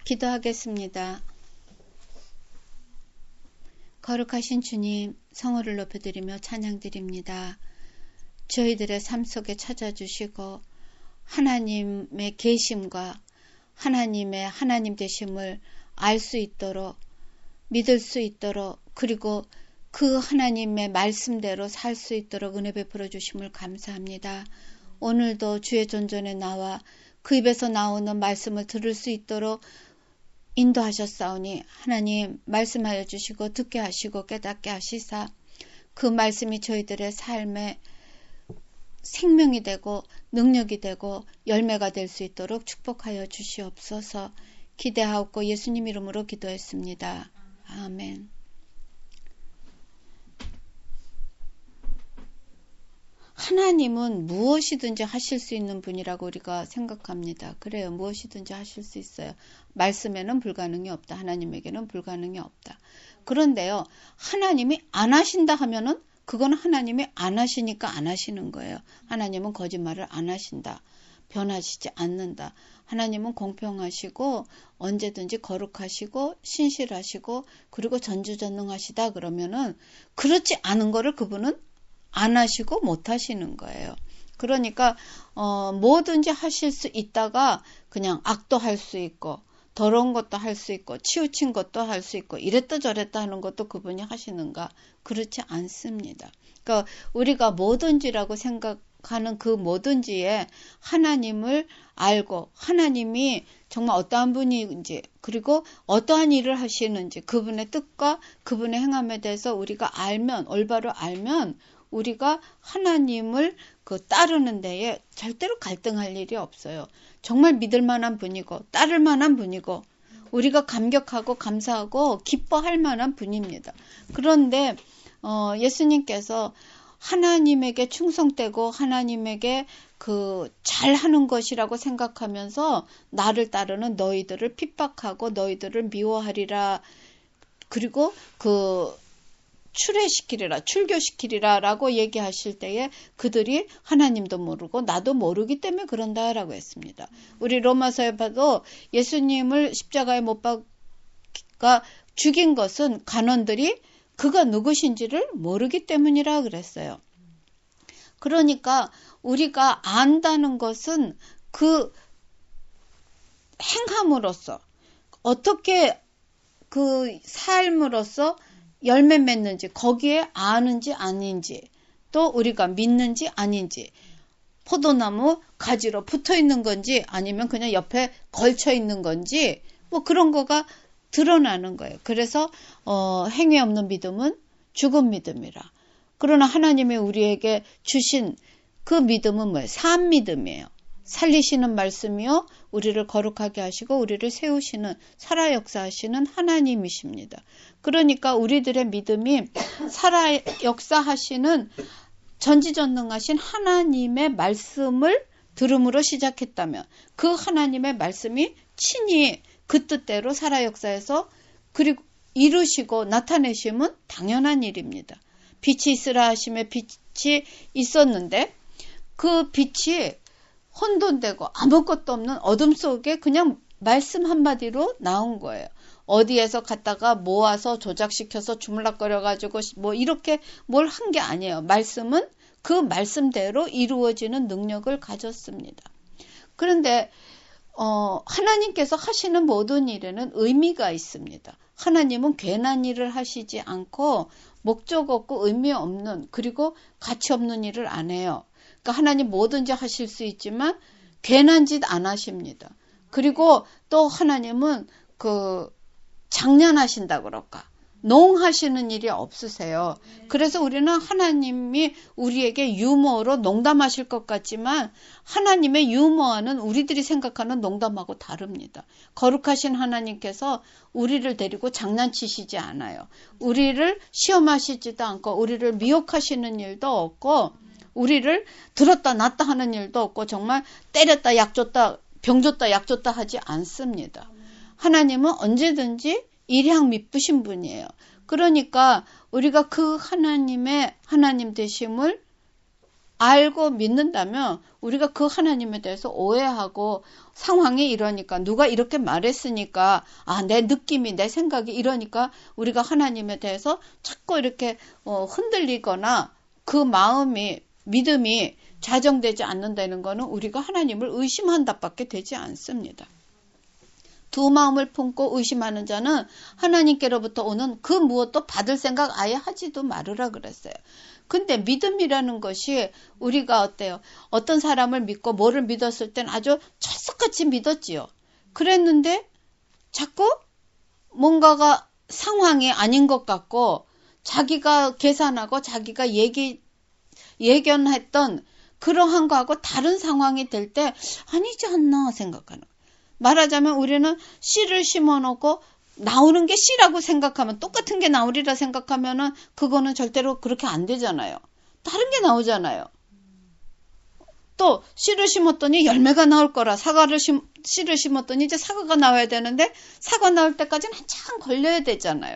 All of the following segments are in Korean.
기도하겠습니다. 거룩하신 주님, 성호를 높여드리며 찬양드립니다. 저희들의 삶 속에 찾아주시고 하나님의 계심과 하나님의 하나님 되심을 알 수 있도록, 믿을 수 있도록, 그리고 그 하나님의 말씀대로 살 수 있도록 은혜 베풀어 주심을 감사합니다. 오늘도 주의 존전에 나와 그 입에서 나오는 말씀을 들을 수 있도록 인도하셨사오니 하나님 말씀하여 주시고 듣게 하시고 깨닫게 하시사 그 말씀이 저희들의 삶에 생명이 되고 능력이 되고 열매가 될 수 있도록 축복하여 주시옵소서. 기대하옵고 예수님 이름으로 기도했습니다. 아멘. 하나님은 무엇이든지 하실 수 있는 분이라고 우리가 생각합니다. 그래요. 무엇이든지 하실 수 있어요. 말씀에는 불가능이 없다. 하나님에게는 불가능이 없다. 그런데요. 하나님이 안 하신다 하면은 그건 하나님이 안 하시니까 안 하시는 거예요. 하나님은 거짓말을 안 하신다. 변하시지 않는다. 하나님은 공평하시고 언제든지 거룩하시고 신실하시고 그리고 전지전능하시다 그러면은 그렇지 않은 거를 그분은 안 하시고 못 하시는 거예요. 그러니까 뭐든지 하실 수 있다가 그냥 악도 할 수 있고 더러운 것도 할 수 있고 치우친 것도 할 수 있고 이랬다 저랬다 하는 것도 그분이 하시는가? 그렇지 않습니다. 그러니까 우리가 뭐든지라고 생각하는 그 뭐든지에 하나님을 알고 하나님이 정말 어떠한 분인지 그리고 어떠한 일을 하시는지 그분의 뜻과 그분의 행함에 대해서 우리가 알면 올바로 알면 우리가 하나님을 따르는 데에 절대로 갈등할 일이 없어요. 정말 믿을 만한 분이고 따를 만한 분이고 우리가 감격하고 감사하고 기뻐할 만한 분입니다. 그런데 예수님께서 하나님에게 충성되고 하나님에게 잘하는 것이라고 생각하면서 나를 따르는 너희들을 핍박하고 너희들을 미워하리라. 그리고 출교시키리라 라고 얘기하실 때에 그들이 하나님도 모르고 나도 모르기 때문에 그런다라고 했습니다. 우리 로마서에 봐도 예수님을 십자가에 못 박아 죽인 것은 간원들이 그가 누구신지를 모르기 때문이라 그랬어요. 그러니까 우리가 안다는 것은 그 행함으로써 어떻게 그 삶으로써 열매 맺는지 거기에 아는지 아닌지 또 우리가 믿는지 아닌지 포도나무 가지로 붙어 있는 건지 아니면 그냥 옆에 걸쳐 있는 건지 뭐 그런 거가 드러나는 거예요. 그래서 행위 없는 믿음은 죽은 믿음이라. 그러나 하나님이 우리에게 주신 그 믿음은 뭐예요? 산 믿음이에요. 살리시는 말씀이요. 우리를 거룩하게 하시고 우리를 세우시는 살아 역사하시는 하나님이십니다. 그러니까 우리들의 믿음이 살아 역사하시는 전지전능하신 하나님의 말씀을 들음으로 시작했다면 그 하나님의 말씀이 친히 그 뜻대로 살아 역사해서 그리고 이루시고 나타내심은 당연한 일입니다. 빛이 있으라 하심에 빛이 있었는데 그 빛이 혼돈되고 아무것도 없는 어둠 속에 그냥 말씀 한마디로 나온 거예요. 어디에서 갖다가 모아서 조작시켜서 주물럭거려가지고 뭐 이렇게 뭘 한 게 아니에요. 말씀은 그 말씀대로 이루어지는 능력을 가졌습니다. 그런데 하나님께서 하시는 모든 일에는 의미가 있습니다. 하나님은 괜한 일을 하시지 않고 목적 없고 의미 없는 그리고 가치 없는 일을 안 해요. 그러니까 하나님 뭐든지 하실 수 있지만 괜한 짓 안 하십니다. 그리고 또 하나님은 장난하신다 그럴까? 농하시는 일이 없으세요. 그래서 우리는 하나님이 우리에게 유머로 농담하실 것 같지만 하나님의 유머와는 우리들이 생각하는 농담하고 다릅니다. 거룩하신 하나님께서 우리를 데리고 장난치시지 않아요. 우리를 시험하시지도 않고 우리를 미혹하시는 일도 없고 우리를 들었다 놨다 하는 일도 없고 정말 때렸다 약 줬다 병 줬다 약 줬다 하지 않습니다. 하나님은 언제든지 일양 미쁘신 분이에요. 그러니까 우리가 그 하나님의 하나님 되심을 알고 믿는다면 우리가 그 하나님에 대해서 오해하고 상황이 이러니까 누가 이렇게 말했으니까 내 느낌이 내 생각이 이러니까 우리가 하나님에 대해서 자꾸 이렇게 흔들리거나 그 마음이 믿음이 좌정되지 않는다는 것은 우리가 하나님을 의심한다밖에 되지 않습니다. 두 마음을 품고 의심하는 자는 하나님께로부터 오는 그 무엇도 받을 생각 아예 하지도 말으라 그랬어요. 근데 믿음이라는 것이 우리가 어때요? 어떤 사람을 믿고 뭐를 믿었을 땐 아주 철석같이 믿었지요. 그랬는데 자꾸 뭔가가 상황이 아닌 것 같고 자기가 계산하고 자기가 예견했던 그러한 거하고 다른 상황이 될 때 아니지 않나 생각하는 거예요. 말하자면 우리는 씨를 심어놓고 나오는 게 씨라고 생각하면 똑같은 게 나오리라 생각하면은 그거는 절대로 그렇게 안 되잖아요. 다른 게 나오잖아요. 또 씨를 심었더니 열매가 나올 거라 씨를 심었더니 이제 사과가 나와야 되는데 사과 나올 때까지는 한참 걸려야 되잖아요.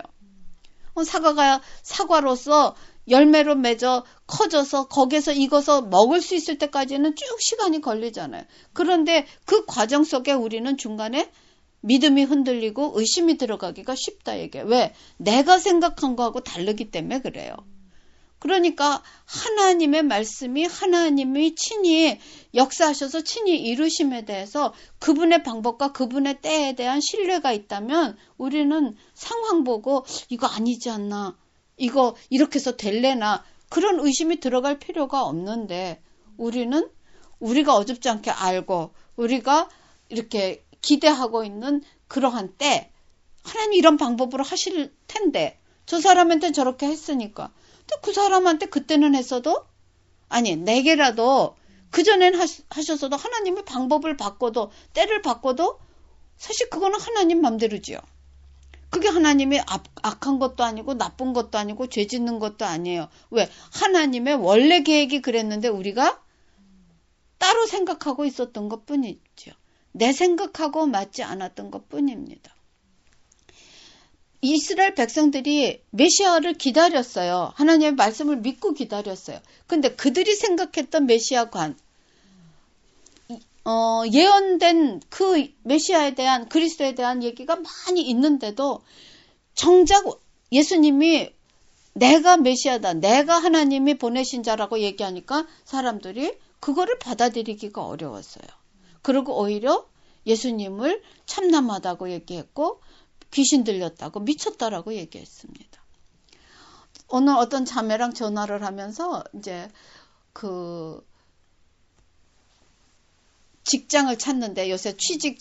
사과로서 열매로 맺어 커져서 거기에서 익어서 먹을 수 있을 때까지는 쭉 시간이 걸리잖아요. 그런데 그 과정 속에 우리는 중간에 믿음이 흔들리고 의심이 들어가기가 쉽다 이게. 왜? 내가 생각한 거하고 다르기 때문에 그래요. 그러니까 하나님의 말씀이 하나님이 친히 역사하셔서 친히 이루심에 대해서 그분의 방법과 그분의 때에 대한 신뢰가 있다면 우리는 상황 보고 이거 아니지 않나, 이거 이렇게 해서 될래나 그런 의심이 들어갈 필요가 없는데 우리는 우리가 어줍지 않게 알고 우리가 이렇게 기대하고 있는 그러한 때 하나님 이런 방법으로 하실 텐데 저 사람한테 저렇게 했으니까 또 그 사람한테 그때는 했어도 아니 내게라도 그전엔 하셨어도 하나님의 방법을 바꿔도 때를 바꿔도 사실 그거는 하나님 맘대로지요. 그게 하나님이 악한 것도 아니고 나쁜 것도 아니고 죄 짓는 것도 아니에요. 왜? 하나님의 원래 계획이 그랬는데 우리가 따로 생각하고 있었던 것뿐이죠. 내 생각하고 맞지 않았던 것뿐입니다. 이스라엘 백성들이 메시아를 기다렸어요. 하나님의 말씀을 믿고 기다렸어요. 근데 그들이 생각했던 메시아관, 예언된 그 메시아에 대한 그리스도에 대한 얘기가 많이 있는데도 정작 예수님이 내가 메시아다, 내가 하나님이 보내신 자라고 얘기하니까 사람들이 그거를 받아들이기가 어려웠어요. 그리고 오히려 예수님을 참남하다고 얘기했고 귀신 들렸다고 미쳤다라고 얘기했습니다. 오늘 어떤 자매랑 전화를 하면서 이제 직장을 찾는데 요새 취직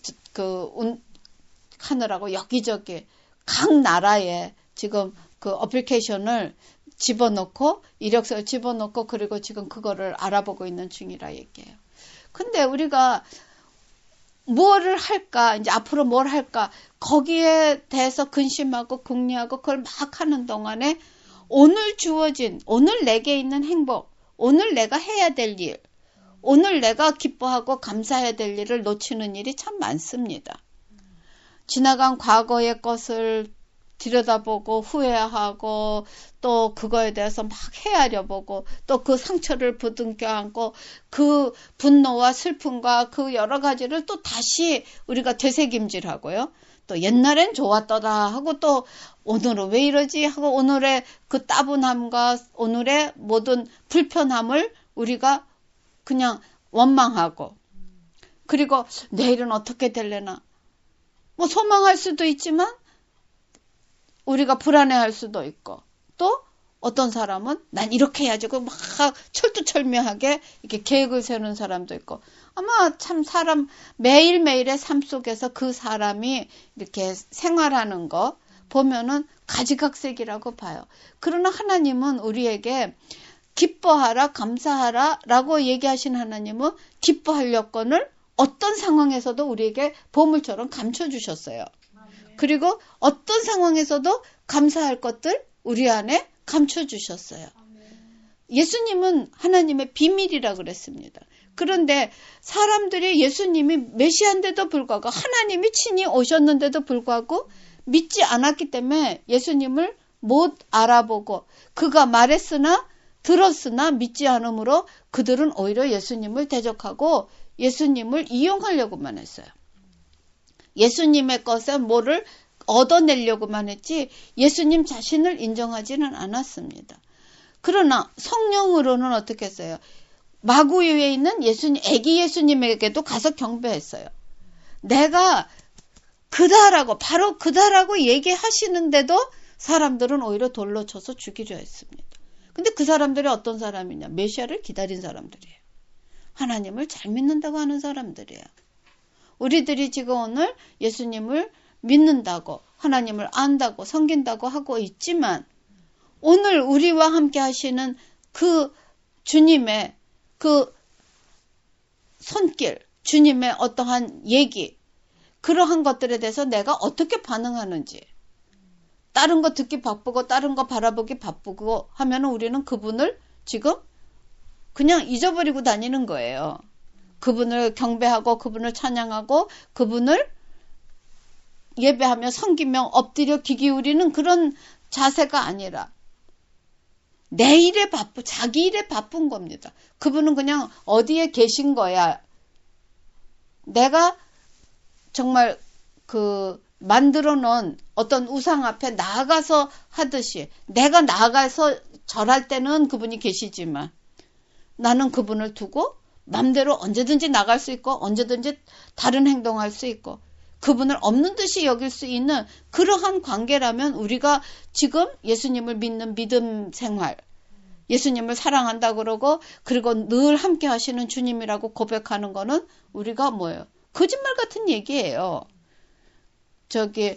하느라고 여기저기 각 나라에 지금 그 어플리케이션을 집어넣고 이력서를 집어넣고 그리고 지금 그거를 알아보고 있는 중이라 얘기해요. 근데 우리가 뭐를 할까, 이제 앞으로 뭘 할까, 거기에 대해서 근심하고 궁리하고 그걸 막 하는 동안에 오늘 주어진, 오늘 내게 있는 행복, 오늘 내가 해야 될 일, 오늘 내가 기뻐하고 감사해야 될 일을 놓치는 일이 참 많습니다. 지나간 과거의 것을 들여다보고 후회하고 또 그거에 대해서 막 헤아려 보고 또 그 상처를 부둥켜 안고 그 분노와 슬픔과 그 여러 가지를 또 다시 우리가 되새김질하고요. 또 옛날엔 좋았더라 하고 또 오늘은 왜 이러지 하고 오늘의 그 따분함과 오늘의 모든 불편함을 우리가 그냥 원망하고 그리고 내일은 어떻게 될래나 뭐 소망할 수도 있지만 우리가 불안해할 수도 있고 또 어떤 사람은 난 이렇게 해야지 막 철두철미하게 이렇게 계획을 세우는 사람도 있고 아마 참 사람 매일매일의 삶 속에서 그 사람이 이렇게 생활하는 거 보면은 가지각색이라고 봐요. 그러나 하나님은 우리에게 기뻐하라 감사하라 라고 얘기하신 하나님은 기뻐할 여건을 어떤 상황에서도 우리에게 보물처럼 감춰주셨어요. 그리고 어떤 상황에서도 감사할 것들 우리 안에 감춰주셨어요. 예수님은 하나님의 비밀이라 그랬습니다. 그런데 사람들이 예수님이 메시아인데도 불구하고 하나님이 친히 오셨는데도 불구하고 믿지 않았기 때문에 예수님을 못 알아보고 그가 말했으나 들었으나 믿지 않으므로 그들은 오히려 예수님을 대적하고 예수님을 이용하려고만 했어요. 예수님의 것에 뭐를 얻어내려고만 했지 예수님 자신을 인정하지는 않았습니다. 그러나 성령으로는 어떻게 했어요? 마구유에 있는 예수님, 애기 예수님에게도 가서 경배했어요. 내가 그다라고, 바로 그다라고 얘기하시는데도 사람들은 오히려 돌로 쳐서 죽이려 했습니다. 근데 그 사람들이 어떤 사람이냐? 메시아를 기다린 사람들이에요. 하나님을 잘 믿는다고 하는 사람들이에요. 우리들이 지금 오늘 예수님을 믿는다고, 하나님을 안다고, 섬긴다고 하고 있지만 오늘 우리와 함께 하시는 그 주님의 그 손길, 주님의 어떠한 얘기, 그러한 것들에 대해서 내가 어떻게 반응하는지, 다른 거 듣기 바쁘고 다른 거 바라보기 바쁘고 하면 우리는 그분을 지금 그냥 잊어버리고 다니는 거예요. 그분을 경배하고 그분을 찬양하고 그분을 예배하며 섬기며 엎드려 귀 기울이는 그런 자세가 아니라 내 일에 자기 일에 바쁜 겁니다. 그분은 그냥 어디에 계신 거야. 내가 정말 만들어 놓은 어떤 우상 앞에 나아가서 하듯이 내가 나아가서 절할 때는 그분이 계시지만 나는 그분을 두고 맘대로 언제든지 나갈 수 있고 언제든지 다른 행동할 수 있고 그분을 없는 듯이 여길 수 있는 그러한 관계라면 우리가 지금 예수님을 믿는 믿음 생활, 예수님을 사랑한다 그러고 그리고 늘 함께 하시는 주님이라고 고백하는 거는 우리가 뭐예요? 거짓말 같은 얘기예요. 저기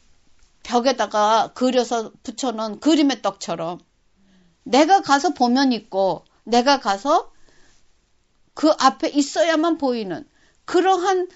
벽에다가 그려서 붙여놓은 그림의 떡처럼 내가 가서 보면 있고 내가 가서 그 앞에 있어야만 보이는 그러한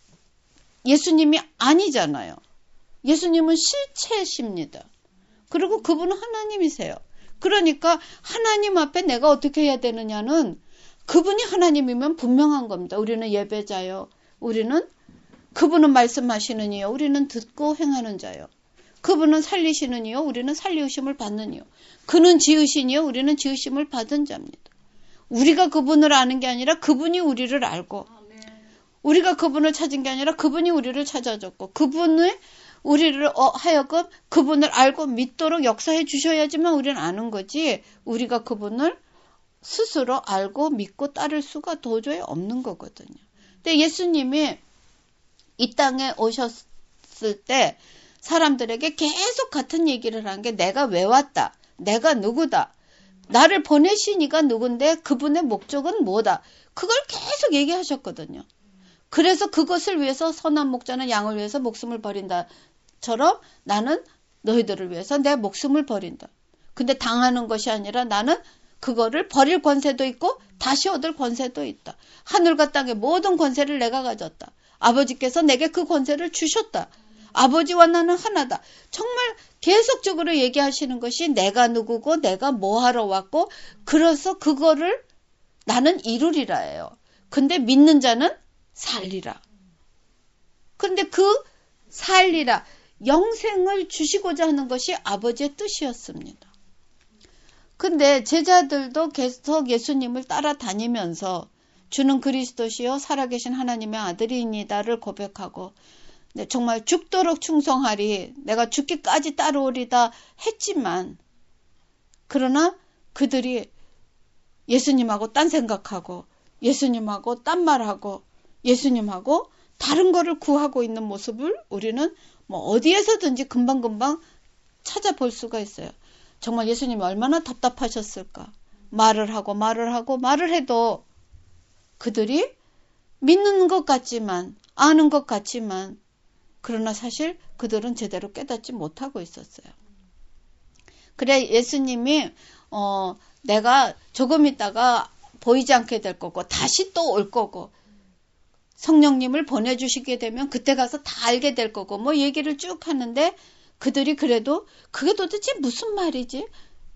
예수님이 아니잖아요. 예수님은 실체십니다. 그리고 그분은 하나님이세요. 그러니까 하나님 앞에 내가 어떻게 해야 되느냐는 그분이 하나님이면 분명한 겁니다. 우리는 예배자요. 우리는 그분은 말씀하시는 이요. 우리는 듣고 행하는 자요. 그분은 살리시는 이요. 우리는 살리우심을 받는 이요. 그는 지으신 이요. 우리는 지으심을 받은 자입니다. 우리가 그분을 아는 게 아니라 그분이 우리를 알고 우리가 그분을 찾은 게 아니라 그분이 우리를 찾아줬고 그분을 우리를 하여금 그분을 알고 믿도록 역사해 주셔야지만 우리는 아는 거지 우리가 그분을 스스로 알고 믿고 따를 수가 도저히 없는 거거든요. 근데 예수님이 이 땅에 오셨을 때 사람들에게 계속 같은 얘기를 한 게 내가 왜 왔다. 내가 누구다. 나를 보내신 이가 누군데 그분의 목적은 뭐다. 그걸 계속 얘기하셨거든요. 그래서 그것을 위해서 선한 목자는 양을 위해서 목숨을 버린다처럼 나는 너희들을 위해서 내 목숨을 버린다. 근데 당하는 것이 아니라 나는 그거를 버릴 권세도 있고 다시 얻을 권세도 있다. 하늘과 땅의 모든 권세를 내가 가졌다. 아버지께서 내게 그 권세를 주셨다. 아버지와 나는 하나다. 정말 계속적으로 얘기하시는 것이 내가 누구고 내가 뭐하러 왔고 그래서 그거를 나는 이루리라예요. 근데 믿는 자는 살리라. 그런데 그 살리라 영생을 주시고자 하는 것이 아버지의 뜻이었습니다. 근데 제자들도 계속 예수님을 따라다니면서 주는 그리스도시요 살아계신 하나님의 아들이니다를 고백하고 정말 죽도록 충성하리 내가 죽기까지 따라오리다 했지만 그러나 그들이 예수님하고 딴 생각하고 예수님하고 딴 말하고 예수님하고 다른 거를 구하고 있는 모습을 우리는 뭐 어디에서든지 금방금방 찾아볼 수가 있어요. 정말 예수님이 얼마나 답답하셨을까. 말을 하고 해도 그들이 믿는 것 같지만 아는 것 같지만 그러나 사실 그들은 제대로 깨닫지 못하고 있었어요. 그래 예수님이 내가 조금 있다가 보이지 않게 될 거고 다시 또 올 거고 성령님을 보내주시게 되면 그때 가서 다 알게 될 거고 뭐 얘기를 쭉 하는데 그들이 그래도 그게 도대체 무슨 말이지?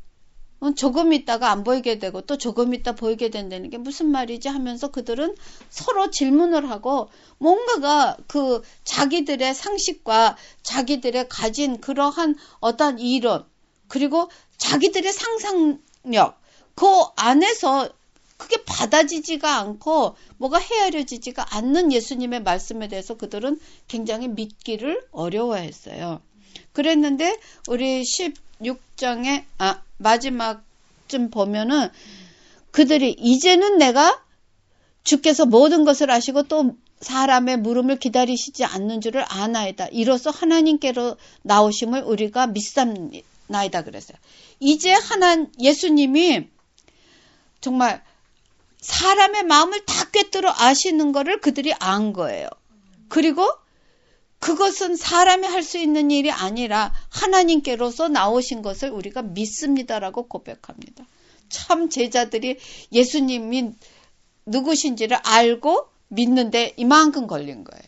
조금 있다가 안 보이게 되고 또 조금 있다 보이게 된다는 게 무슨 말이지 하면서 그들은 서로 질문을 하고 뭔가가 그 자기들의 상식과 자기들의 가진 그러한 어떤 이론 그리고 자기들의 상상력 그 안에서 그게 받아지지가 않고 뭐가 헤아려지지가 않는 예수님의 말씀에 대해서 그들은 굉장히 믿기를 어려워했어요. 그랬는데 우리 16장의 마지막쯤 보면은 그들이 이제는 내가 주께서 모든 것을 아시고 또 사람의 물음을 기다리시지 않는 줄을 아나이다. 이로써 하나님께로 나오심을 우리가 믿사나이다 그랬어요. 이제 예수님이 정말 사람의 마음을 다 꿰뚫어 아시는 거를 그들이 안 거예요. 그리고 그것은 사람이 할 수 있는 일이 아니라 하나님께로서 나오신 것을 우리가 믿습니다라고 고백합니다. 참 제자들이 예수님이 누구신지를 알고 믿는데 이만큼 걸린 거예요.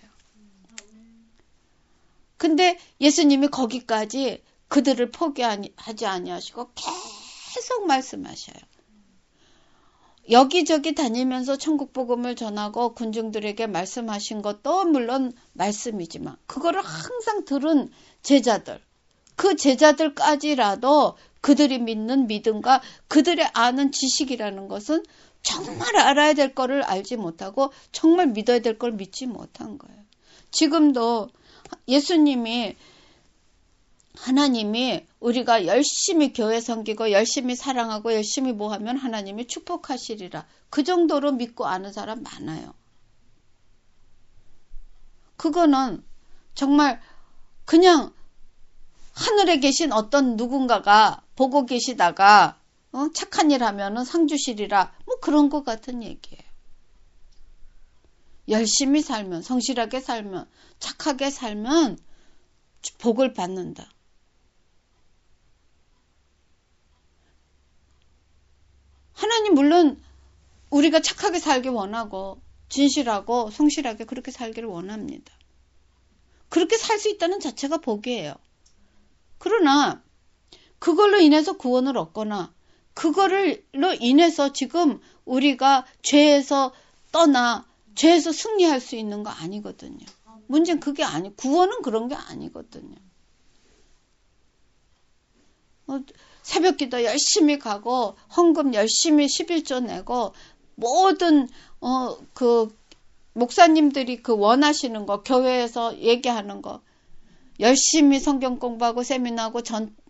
근데 예수님이 거기까지 그들을 포기하지 아니하시고 계속 말씀하셔요. 여기저기 다니면서 천국 복음을 전하고 군중들에게 말씀하신 것도 물론 말씀이지만 그거를 항상 들은 제자들, 그 제자들까지라도 그들이 믿는 믿음과 그들의 아는 지식이라는 것은 정말 알아야 될 거를 알지 못하고 정말 믿어야 될 걸 믿지 못한 거예요. 지금도 하나님이 우리가 열심히 교회 섬기고 열심히 사랑하고 열심히 뭐 하면 하나님이 축복하시리라. 그 정도로 믿고 아는 사람 많아요. 그거는 정말 그냥 하늘에 계신 어떤 누군가가 보고 계시다가 착한 일 하면은 상 주시리라. 뭐 그런 것 같은 얘기예요. 열심히 살면, 성실하게 살면, 착하게 살면 복을 받는다. 하나님 물론 우리가 착하게 살기 원하고 진실하고 성실하게 그렇게 살기를 원합니다. 그렇게 살 수 있다는 자체가 복이에요. 그러나 그걸로 인해서 구원을 얻거나 그걸로 인해서 지금 우리가 죄에서 떠나 죄에서 승리할 수 있는 거 아니거든요. 문제는 그게 구원은 그런 게 아니거든요. 새벽기도 열심히 가고 헌금 열심히 11조 내고 모든 그 목사님들이 그 원하시는 거 교회에서 얘기하는 거 열심히 성경 공부하고 세미나하고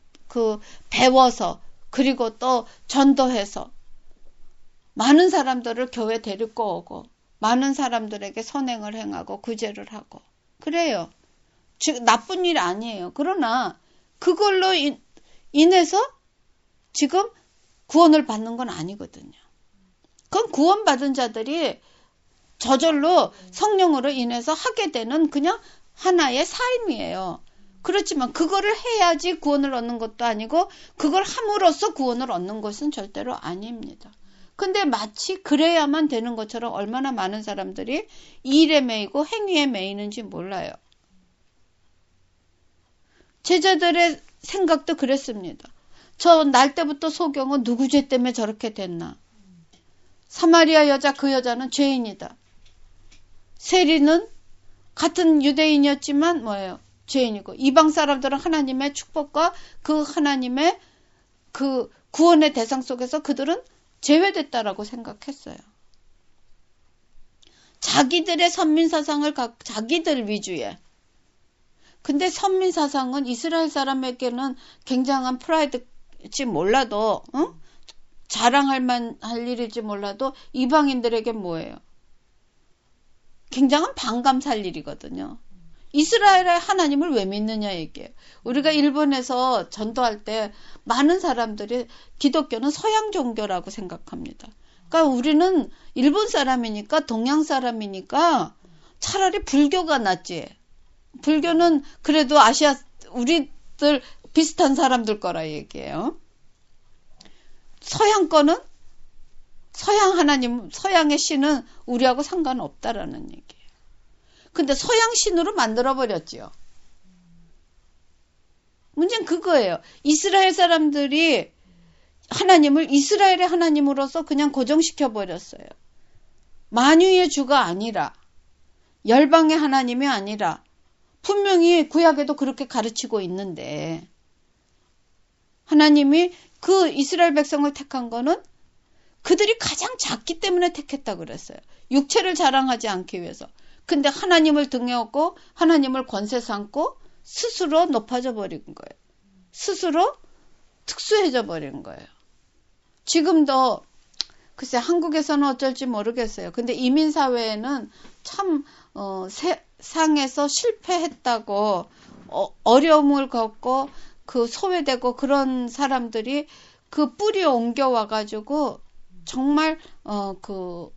배워서 그리고 또 전도해서 많은 사람들을 교회 데리고 오고 많은 사람들에게 선행을 행하고 구제를 하고 그래요. 즉 나쁜 일 아니에요. 그러나 그걸로 인해서 지금 구원을 받는 건 아니거든요. 그건 구원받은 자들이 저절로 성령으로 인해서 하게 되는 그냥 하나의 삶이에요. 그렇지만 그거를 해야지 구원을 얻는 것도 아니고 그걸 함으로써 구원을 얻는 것은 절대로 아닙니다. 근데 마치 그래야만 되는 것처럼 얼마나 많은 사람들이 일에 매이고 행위에 매이는지 몰라요. 제자들의 생각도 그랬습니다. 저 날 때부터 소경은 누구 죄 때문에 저렇게 됐나. 사마리아 여자 그 여자는 죄인이다. 세리는 같은 유대인이었지만 뭐예요? 죄인이고 이방 사람들은 하나님의 축복과 그 하나님의 그 구원의 대상 속에서 그들은 제외됐다라고 생각했어요. 자기들의 선민사상을 자기들 위주의. 근데 선민사상은 이스라엘 사람에게는 굉장한 프라이드일지 몰라도 자랑할 만할 일일지 몰라도 이방인들에게 뭐예요? 굉장한 반감 살 일이거든요. 이스라엘의 하나님을 왜 믿느냐 얘기예요. 우리가 일본에서 전도할 때 많은 사람들이 기독교는 서양 종교라고 생각합니다. 그러니까 우리는 일본 사람이니까 동양 사람이니까 차라리 불교가 낫지. 불교는 그래도 아시아 우리들 비슷한 사람들 거라 얘기해요. 서양 거는 서양 하나님, 서양의 신은 우리하고 상관없다라는 얘기예요. 근데 서양 신으로 만들어버렸지요. 문제는 그거예요. 이스라엘 사람들이 하나님을 이스라엘의 하나님으로서 그냥 고정시켜버렸어요. 만유의 주가 아니라 열방의 하나님이 아니라 분명히 구약에도 그렇게 가르치고 있는데 하나님이 그 이스라엘 백성을 택한 거는 그들이 가장 작기 때문에 택했다 그랬어요. 육체를 자랑하지 않기 위해서. 근데 하나님을 등에 업고 하나님을 권세 삼고 스스로 높아져 버린 거예요. 스스로 특수해져 버린 거예요. 지금도 글쎄 한국에서는 어쩔지 모르겠어요. 근데 이민사회에는 참 세상에서 실패했다고 어려움을 겪고 그 소외되고 그런 사람들이 그 뿌리 옮겨와가지고 정말 그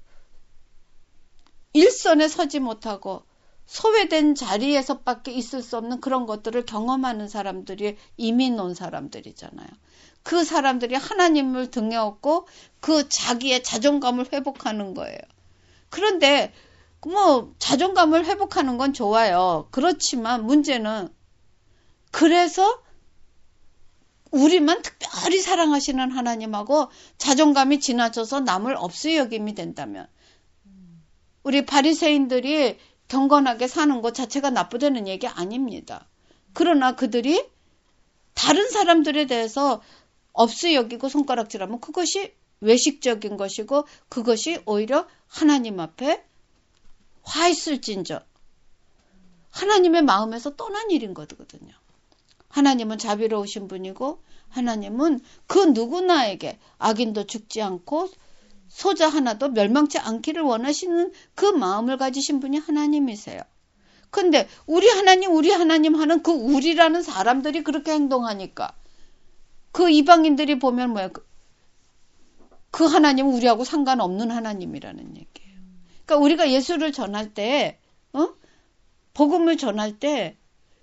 일선에 서지 못하고 소외된 자리에서밖에 있을 수 없는 그런 것들을 경험하는 사람들이 이민 온 사람들이잖아요. 그 사람들이 하나님을 등에 업고 그 자기의 자존감을 회복하는 거예요. 그런데 뭐 자존감을 회복하는 건 좋아요. 그렇지만 문제는 그래서 우리만 특별히 사랑하시는 하나님하고 자존감이 지나쳐서 남을 없이 여김이 된다면 우리 바리새인들이 경건하게 사는 것 자체가 나쁘다는 얘기 아닙니다. 그러나 그들이 다른 사람들에 대해서 없이 여기고 손가락질하면 그것이 외식적인 것이고 그것이 오히려 하나님 앞에 화 있을진저 하나님의 마음에서 떠난 일인 거거든요. 하나님은 자비로우신 분이고 하나님은 그 누구나에게 악인도 죽지 않고 소자 하나도 멸망치 않기를 원하시는 그 마음을 가지신 분이 하나님이세요. 근데 우리 하나님 하는 그 우리라는 사람들이 그렇게 행동하니까 그 이방인들이 보면 뭐야? 그 하나님은 우리하고 상관없는 하나님이라는 얘기예요. 그러니까 우리가 예수를 전할 때, 복음을 전할 때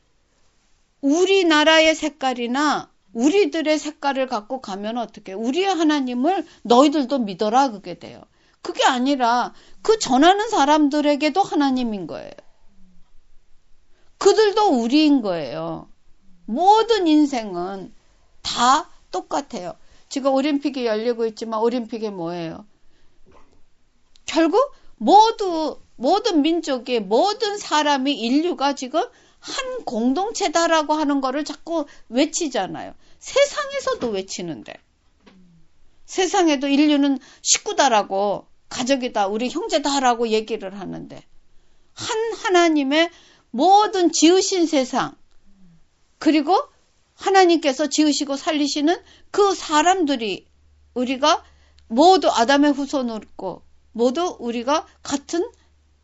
우리나라의 색깔이나 우리들의 색깔을 갖고 가면 어떻게? 우리의 하나님을 너희들도 믿어라 그게 돼요. 그게 아니라 그 전하는 사람들에게도 하나님인 거예요. 그들도 우리인 거예요. 모든 인생은 다 똑같아요. 지금 올림픽이 열리고 있지만 올림픽이 뭐예요? 결국 모든 민족이 모든 사람이 인류가 지금 한 공동체다라고 하는 거를 자꾸 외치잖아요. 세상에서도 외치는데 세상에도 인류는 식구다라고 가족이다 우리 형제다라고 얘기를 하는데 한 하나님의 모든 지으신 세상 그리고 하나님께서 지으시고 살리시는 그 사람들이 우리가 모두 아담의 후손으로 모두 우리가 같은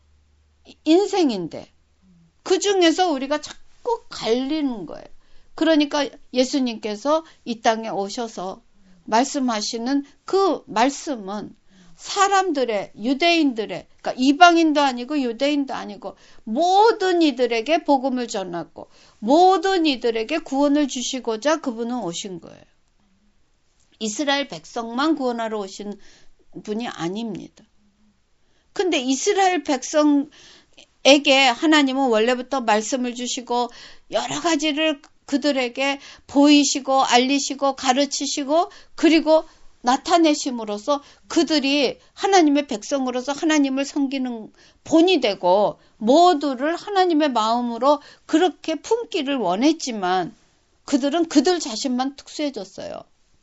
인생인데 그 중에서 우리가 자꾸 갈리는 거예요. 그러니까 예수님께서 이 땅에 오셔서 말씀하시는 그 말씀은 사람들의 유대인들의 그러니까 이방인도 아니고 유대인도 아니고 모든 이들에게 복음을 전하고 모든 이들에게 구원을 주시고자 그분은 오신 거예요. 이스라엘 백성만 구원하러 오신 분이 아닙니다. 근데 이스라엘 백성에게 하나님은 원래부터 말씀을 주시고 여러 가지를 그들에게 보이시고 알리시고 가르치시고 그리고 나타내심으로써 그들이 하나님의 백성으로서 하나님을 섬기는 본이 되고 모두를 하나님의 마음으로 그렇게 품기를 원했지만 그들은 그들 자신만 특수해졌어요.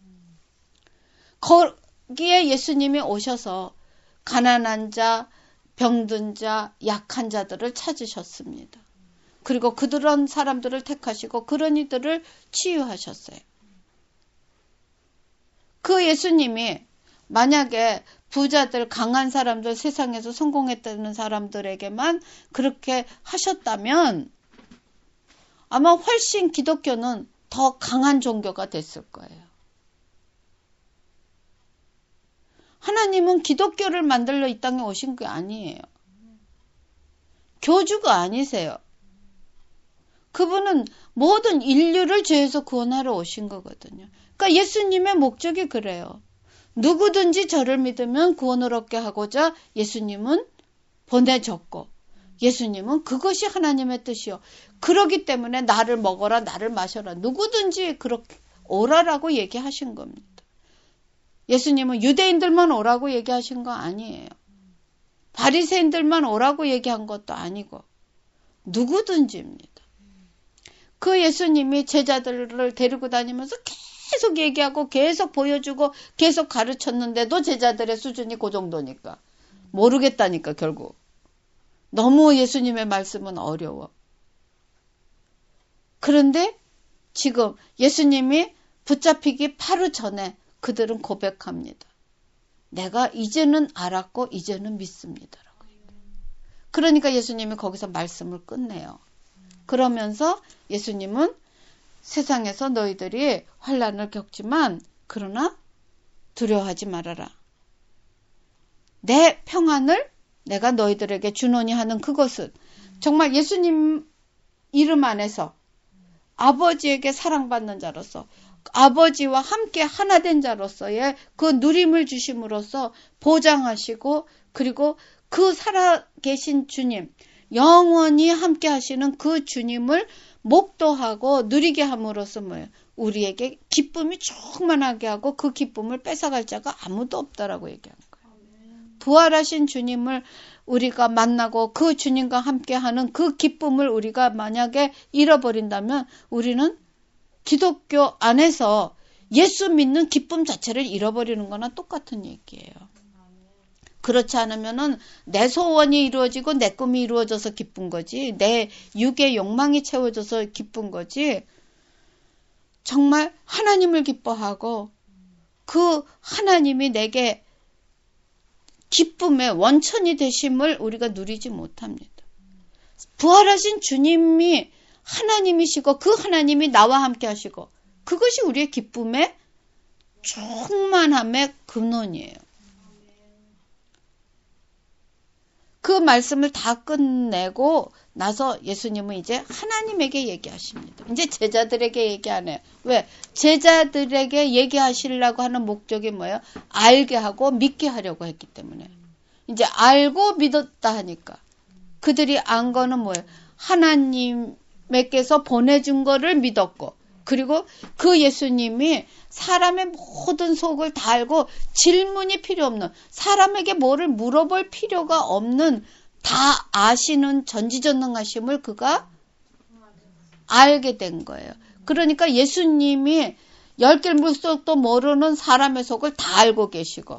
거기에 예수님이 오셔서 가난한 자, 병든 자, 약한 자들을 찾으셨습니다. 그리고 그런 사람들을 택하시고 그런 이들을 치유하셨어요. 그 예수님이 만약에 부자들, 강한 사람들, 세상에서 성공했다는 사람들에게만 그렇게 하셨다면 아마 훨씬 기독교는 더 강한 종교가 됐을 거예요. 하나님은 기독교를 만들러 이 땅에 오신 게 아니에요. 교주가 아니세요. 그분은 모든 인류를 죄에서 구원하러 오신 거거든요. 그러니까 예수님의 목적이 그래요. 누구든지 저를 믿으면 구원을 얻게 하고자 예수님은 보내졌고 예수님은 그것이 하나님의 뜻이요. 그러기 때문에 나를 먹어라 나를 마셔라 누구든지 그렇게 오라라고 얘기하신 겁니다. 예수님은 유대인들만 오라고 얘기하신 거 아니에요. 바리새인들만 오라고 얘기한 것도 아니고 누구든지입니다. 그 예수님이 제자들을 데리고 다니면서 계속 얘기하고 계속 보여주고 계속 가르쳤는데도 제자들의 수준이 그 정도니까 모르겠다니까 결국. 너무 예수님의 말씀은 어려워. 그런데 지금 예수님이 붙잡히기 바로 전에 그들은 고백합니다. 내가 이제는 알았고 이제는 믿습니다. 그러니까 예수님이 거기서 말씀을 끝내요. 그러면서 예수님은 세상에서 너희들이 환난을 겪지만 그러나 두려워하지 말아라. 내 평안을 내가 너희들에게 주노니 하는 그것은 정말 예수님 이름 안에서 아버지에게 사랑받는 자로서 아버지와 함께 하나 된 자로서의 그 누림을 주심으로써 보장하시고 그리고 그 살아계신 주님 영원히 함께 하시는 그 주님을 목도하고 누리게 함으로써 뭐예요? 우리에게 기쁨이 충만하게 하고 그 기쁨을 뺏어갈 자가 아무도 없다라고 얘기하는 거예요. 부활하신 주님을 우리가 만나고 그 주님과 함께하는 그 기쁨을 우리가 만약에 잃어버린다면 우리는 기독교 안에서 예수 믿는 기쁨 자체를 잃어버리는 거나 똑같은 얘기예요. 그렇지 않으면은 내 소원이 이루어지고 내 꿈이 이루어져서 기쁜 거지, 내 육의 욕망이 채워져서 기쁜 거지, 정말 하나님을 기뻐하고 그 하나님이 내게 기쁨의 원천이 되심을 우리가 누리지 못합니다. 부활하신 주님이 하나님이시고 그 하나님이 나와 함께 하시고 그것이 우리의 기쁨의 충만함의 근원이에요. 그 말씀을 다 끝내고 나서 예수님은 이제 하나님에게 얘기하십니다. 이제 제자들에게 얘기 안 해요. 왜? 제자들에게 얘기하시려고 하는 목적이 뭐예요? 알게 하고 믿게 하려고 했기 때문에. 이제 알고 믿었다 하니까. 그들이 안 거는 뭐예요? 하나님께서 보내준 거를 믿었고 그리고 그 예수님이 사람의 모든 속을 다 알고 질문이 필요 없는, 사람에게 뭐를 물어볼 필요가 없는, 다 아시는 전지전능하심을 그가 알게 된 거예요. 그러니까 예수님이 10개 물속도 모르는 사람의 속을 다 알고 계시고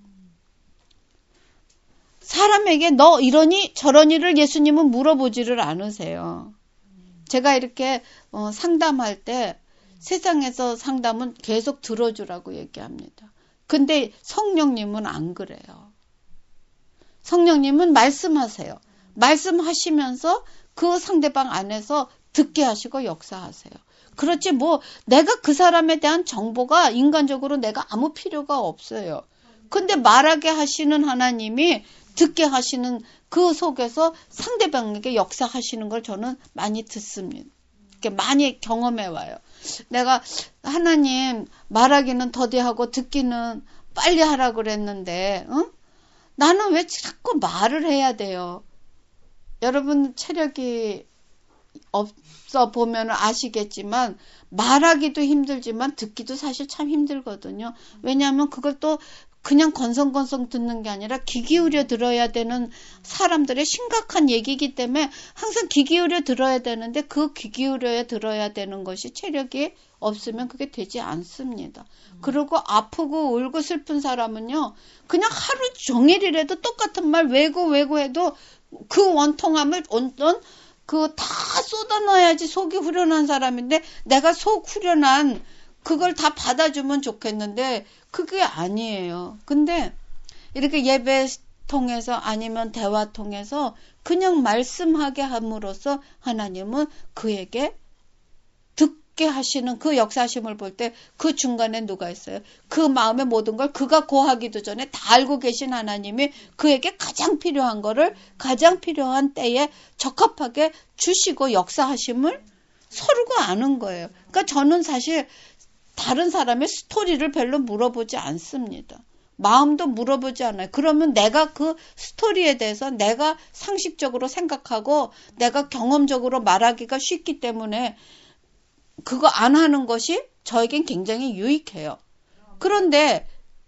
사람에게 너 이러니 저러니를 예수님은 물어보지를 않으세요. 제가 이렇게 상담할 때 세상에서 상담은 계속 들어주라고 얘기합니다. 근데 성령님은 안 그래요. 성령님은 말씀하세요. 말씀하시면서 그 상대방 안에서 듣게 하시고 역사하세요. 그렇지 뭐 내가 그 사람에 대한 정보가 인간적으로 내가 아무 필요가 없어요. 근데 말하게 하시는 하나님이 듣게 하시는 그 속에서 상대방에게 역사하시는 걸 저는 많이 듣습니다. 많이 경험해 와요. 내가 하나님 말하기는 더디하고 듣기는 빨리 하라고 그랬는데 나는 왜 자꾸 말을 해야 돼요? 여러분 체력이 없어 보면 아시겠지만 말하기도 힘들지만 듣기도 사실 참 힘들거든요. 왜냐하면 그걸 또 그냥 건성건성 듣는 게 아니라 귀 기울여 들어야 되는 사람들의 심각한 얘기이기 때문에 항상 귀 기울여 들어야 되는데 그 귀 기울여 들어야 되는 것이 체력이 없으면 그게 되지 않습니다. 그리고 아프고 울고 슬픈 사람은요 그냥 하루 종일이라도 똑같은 말 외고 해도 그 원통함을 어떤 그 다 쏟아넣어야지 속이 후련한 사람인데 내가 속 후련한 그걸 다 받아주면 좋겠는데 그게 아니에요. 근데 이렇게 예배 통해서 아니면 대화 통해서 그냥 말씀하게 함으로써 하나님은 그에게 듣게 하시는 그 역사심을 볼 때 그 중간에 누가 있어요? 그 마음의 모든 걸 그가 고하기도 전에 다 알고 계신 하나님이 그에게 가장 필요한 거를 가장 필요한 때에 적합하게 주시고 역사하심을 서로가 아는 거예요. 그러니까 저는 사실 다른 사람의 스토리를 별로 물어보지 않습니다. 마음도 물어보지 않아요. 그러면 내가 그 스토리에 대해서 내가 상식적으로 생각하고 내가 경험적으로 말하기가 쉽기 때문에 그거 안 하는 것이 저에겐 굉장히 유익해요. 그런데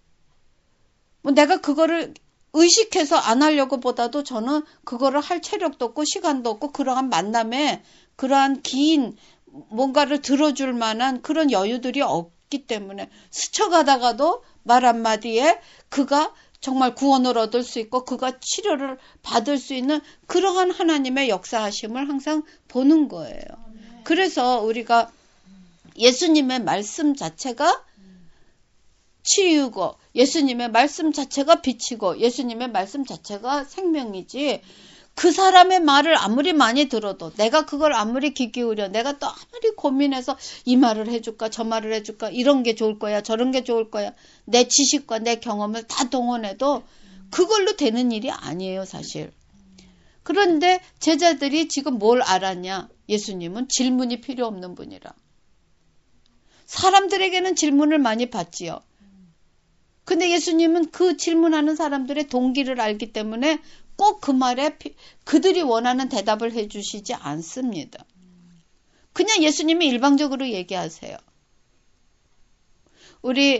뭐 내가 그거를 의식해서 안 하려고 보다도 저는 그거를 할 체력도 없고 시간도 없고 그러한 만남에 그러한 긴 뭔가를 들어줄 만한 그런 여유들이 있기 때문에 스쳐가다가도 말 한마디에 그가 정말 구원을 얻을 수 있고 그가 치료를 받을 수 있는 그러한 하나님의 역사하심을 항상 보는 거예요. 그래서 우리가 예수님의 말씀 자체가 치유고 예수님의 말씀 자체가 빛이고 예수님의 말씀 자체가 생명이지, 그 사람의 말을 아무리 많이 들어도 내가 그걸 아무리 귀 기울여 내가 또 아무리 고민해서 이 말을 해줄까 저 말을 해줄까 이런 게 좋을 거야 저런 게 좋을 거야 내 지식과 내 경험을 다 동원해도 그걸로 되는 일이 아니에요 사실. 그런데 제자들이 지금 뭘 알았냐? 예수님은 질문이 필요 없는 분이라. 사람들에게는 질문을 많이 받지요. 근데 예수님은 그 질문하는 사람들의 동기를 알기 때문에 꼭 그 말에 그들이 원하는 대답을 해주시지 않습니다. 그냥 예수님이 일방적으로 얘기하세요. 우리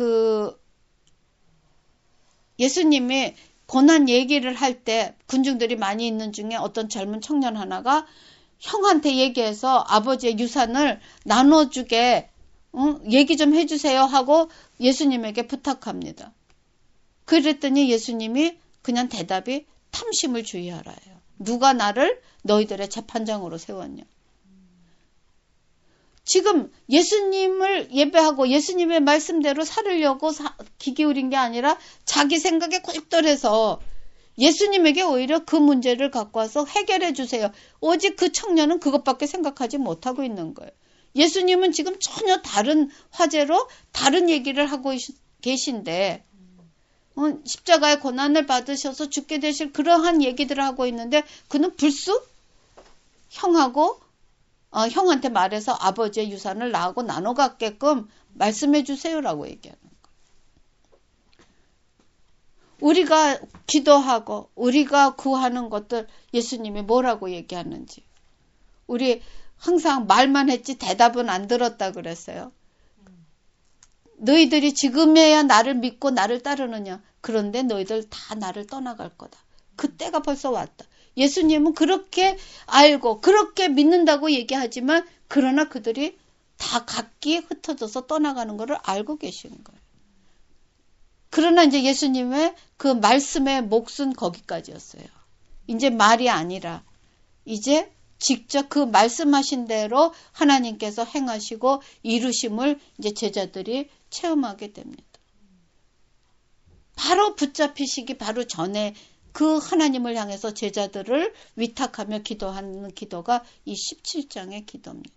예수님이 고난 얘기를 할 때 군중들이 많이 있는 중에 어떤 젊은 청년 하나가 형한테 얘기해서 아버지의 유산을 나눠주게 얘기 좀 해주세요 하고 예수님에게 부탁합니다. 그랬더니 예수님이 그냥 대답이 탐심을 주의하라예요. 누가 나를 너희들의 재판장으로 세웠냐. 지금 예수님을 예배하고 예수님의 말씀대로 살으려고 귀 기울인 게 아니라 자기 생각에 굴돌해서 예수님에게 오히려 그 문제를 갖고 와서 해결해 주세요. 오직 그 청년은 그것밖에 생각하지 못하고 있는 거예요. 예수님은 지금 전혀 다른 화제로 다른 얘기를 하고 계신데 십자가의 고난을 받으셔서 죽게 되실 그러한 얘기들을 하고 있는데 그는 불쑥 형한테 말해서 아버지의 유산을 나하고 나눠 갖게끔 말씀해 주세요라고 얘기하는 거예요. 우리가 기도하고 우리가 구하는 것들 예수님이 뭐라고 얘기하는지. 우리 항상 말만 했지 대답은 안 들었다 그랬어요. 너희들이 지금에야 나를 믿고 나를 따르느냐. 그런데 너희들 다 나를 떠나갈 거다. 그때가 벌써 왔다. 예수님은 그렇게 알고 그렇게 믿는다고 얘기하지만 그러나 그들이 다 각기 흩어져서 떠나가는 것을 알고 계시는 거예요. 그러나 이제 예수님의 그 말씀의 몫은 거기까지였어요. 이제 말이 아니라 이제 직접 그 말씀하신 대로 하나님께서 행하시고 이루심을 이제 제자들이 체험하게 됩니다. 바로 붙잡히시기 바로 전에 그 하나님을 향해서 제자들을 위탁하며 기도하는 기도가 이 17장의 기도입니다.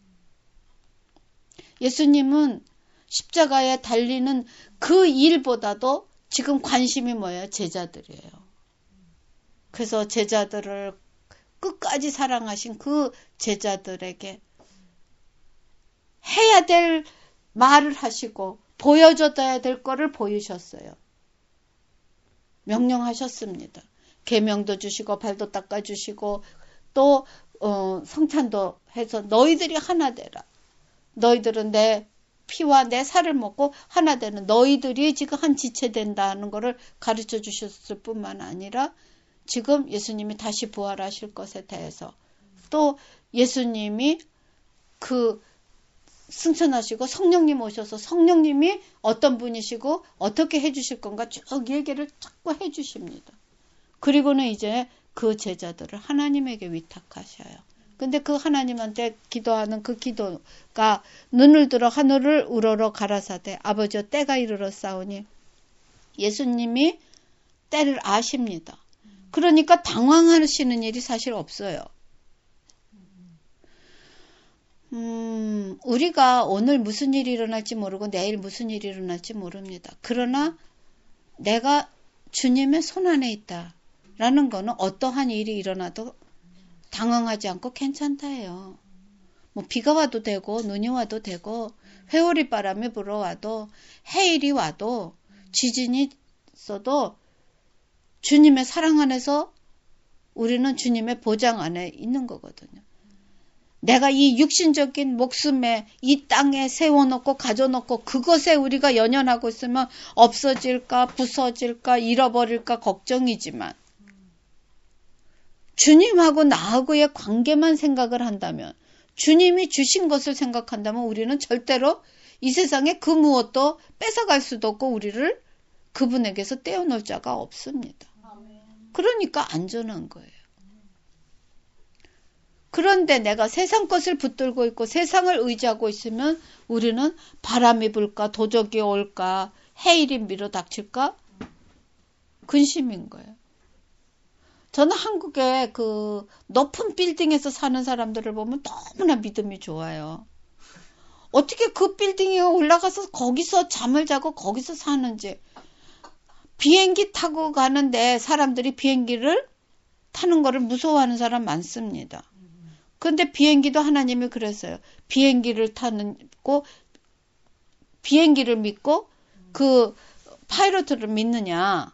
예수님은 십자가에 달리는 그 일보다도 지금 관심이 뭐예요? 제자들이에요. 그래서 제자들을 끝까지 사랑하신 그 제자들에게 해야 될 말을 하시고 보여줘야 될 거를 보이셨어요. 명령하셨습니다. 계명도 주시고 발도 닦아주시고 또 성찬도 해서 너희들이 하나 되라. 너희들은 내 피와 내 살을 먹고 하나 되는 너희들이 지금 한 지체 된다는 것을 가르쳐 주셨을 뿐만 아니라 지금 예수님이 다시 부활하실 것에 대해서 또 예수님이 승천하시고 성령님 오셔서 성령님이 어떤 분이시고 어떻게 해주실 건가 쭉 얘기를 자꾸 해주십니다. 그리고는 이제 그 제자들을 하나님에게 위탁하셔요. 근데 그 하나님한테 기도하는 그 기도가 눈을 들어 하늘을 우러러 가라사대 아버지여 때가 이르렀사오니 예수님이 때를 아십니다. 그러니까 당황하시는 일이 사실 없어요. 우리가 오늘 무슨 일이 일어날지 모르고 내일 무슨 일이 일어날지 모릅니다. 그러나 내가 주님의 손 안에 있다라는 거는 어떠한 일이 일어나도 당황하지 않고 괜찮다예요. 뭐 비가 와도 되고 눈이 와도 되고 회오리 바람이 불어와도 해일이 와도 지진이 있어도 주님의 사랑 안에서 우리는 주님의 보장 안에 있는 거거든요. 내가 이 육신적인 목숨에 이 땅에 세워놓고 가져놓고 그것에 우리가 연연하고 있으면 없어질까 부서질까 잃어버릴까 걱정이지만 주님하고 나하고의 관계만 생각을 한다면 주님이 주신 것을 생각한다면 우리는 절대로 이 세상에 그 무엇도 뺏어갈 수도 없고 우리를 그분에게서 떼어놓을 자가 없습니다. 그러니까 안전한 거예요. 그런데 내가 세상 것을 붙들고 있고 세상을 의지하고 있으면 우리는 바람이 불까, 도적이 올까, 해일이 밀어닥칠까? 근심인 거예요. 저는 한국의 그 높은 빌딩에서 사는 사람들을 보면 너무나 믿음이 좋아요. 어떻게 그 빌딩에 올라가서 거기서 잠을 자고 거기서 사는지. 비행기 타고 가는데 사람들이 비행기를 타는 거를 무서워하는 사람 많습니다. 근데 비행기도 하나님이 그랬어요. 비행기를 믿고 그 파이로트를 믿느냐?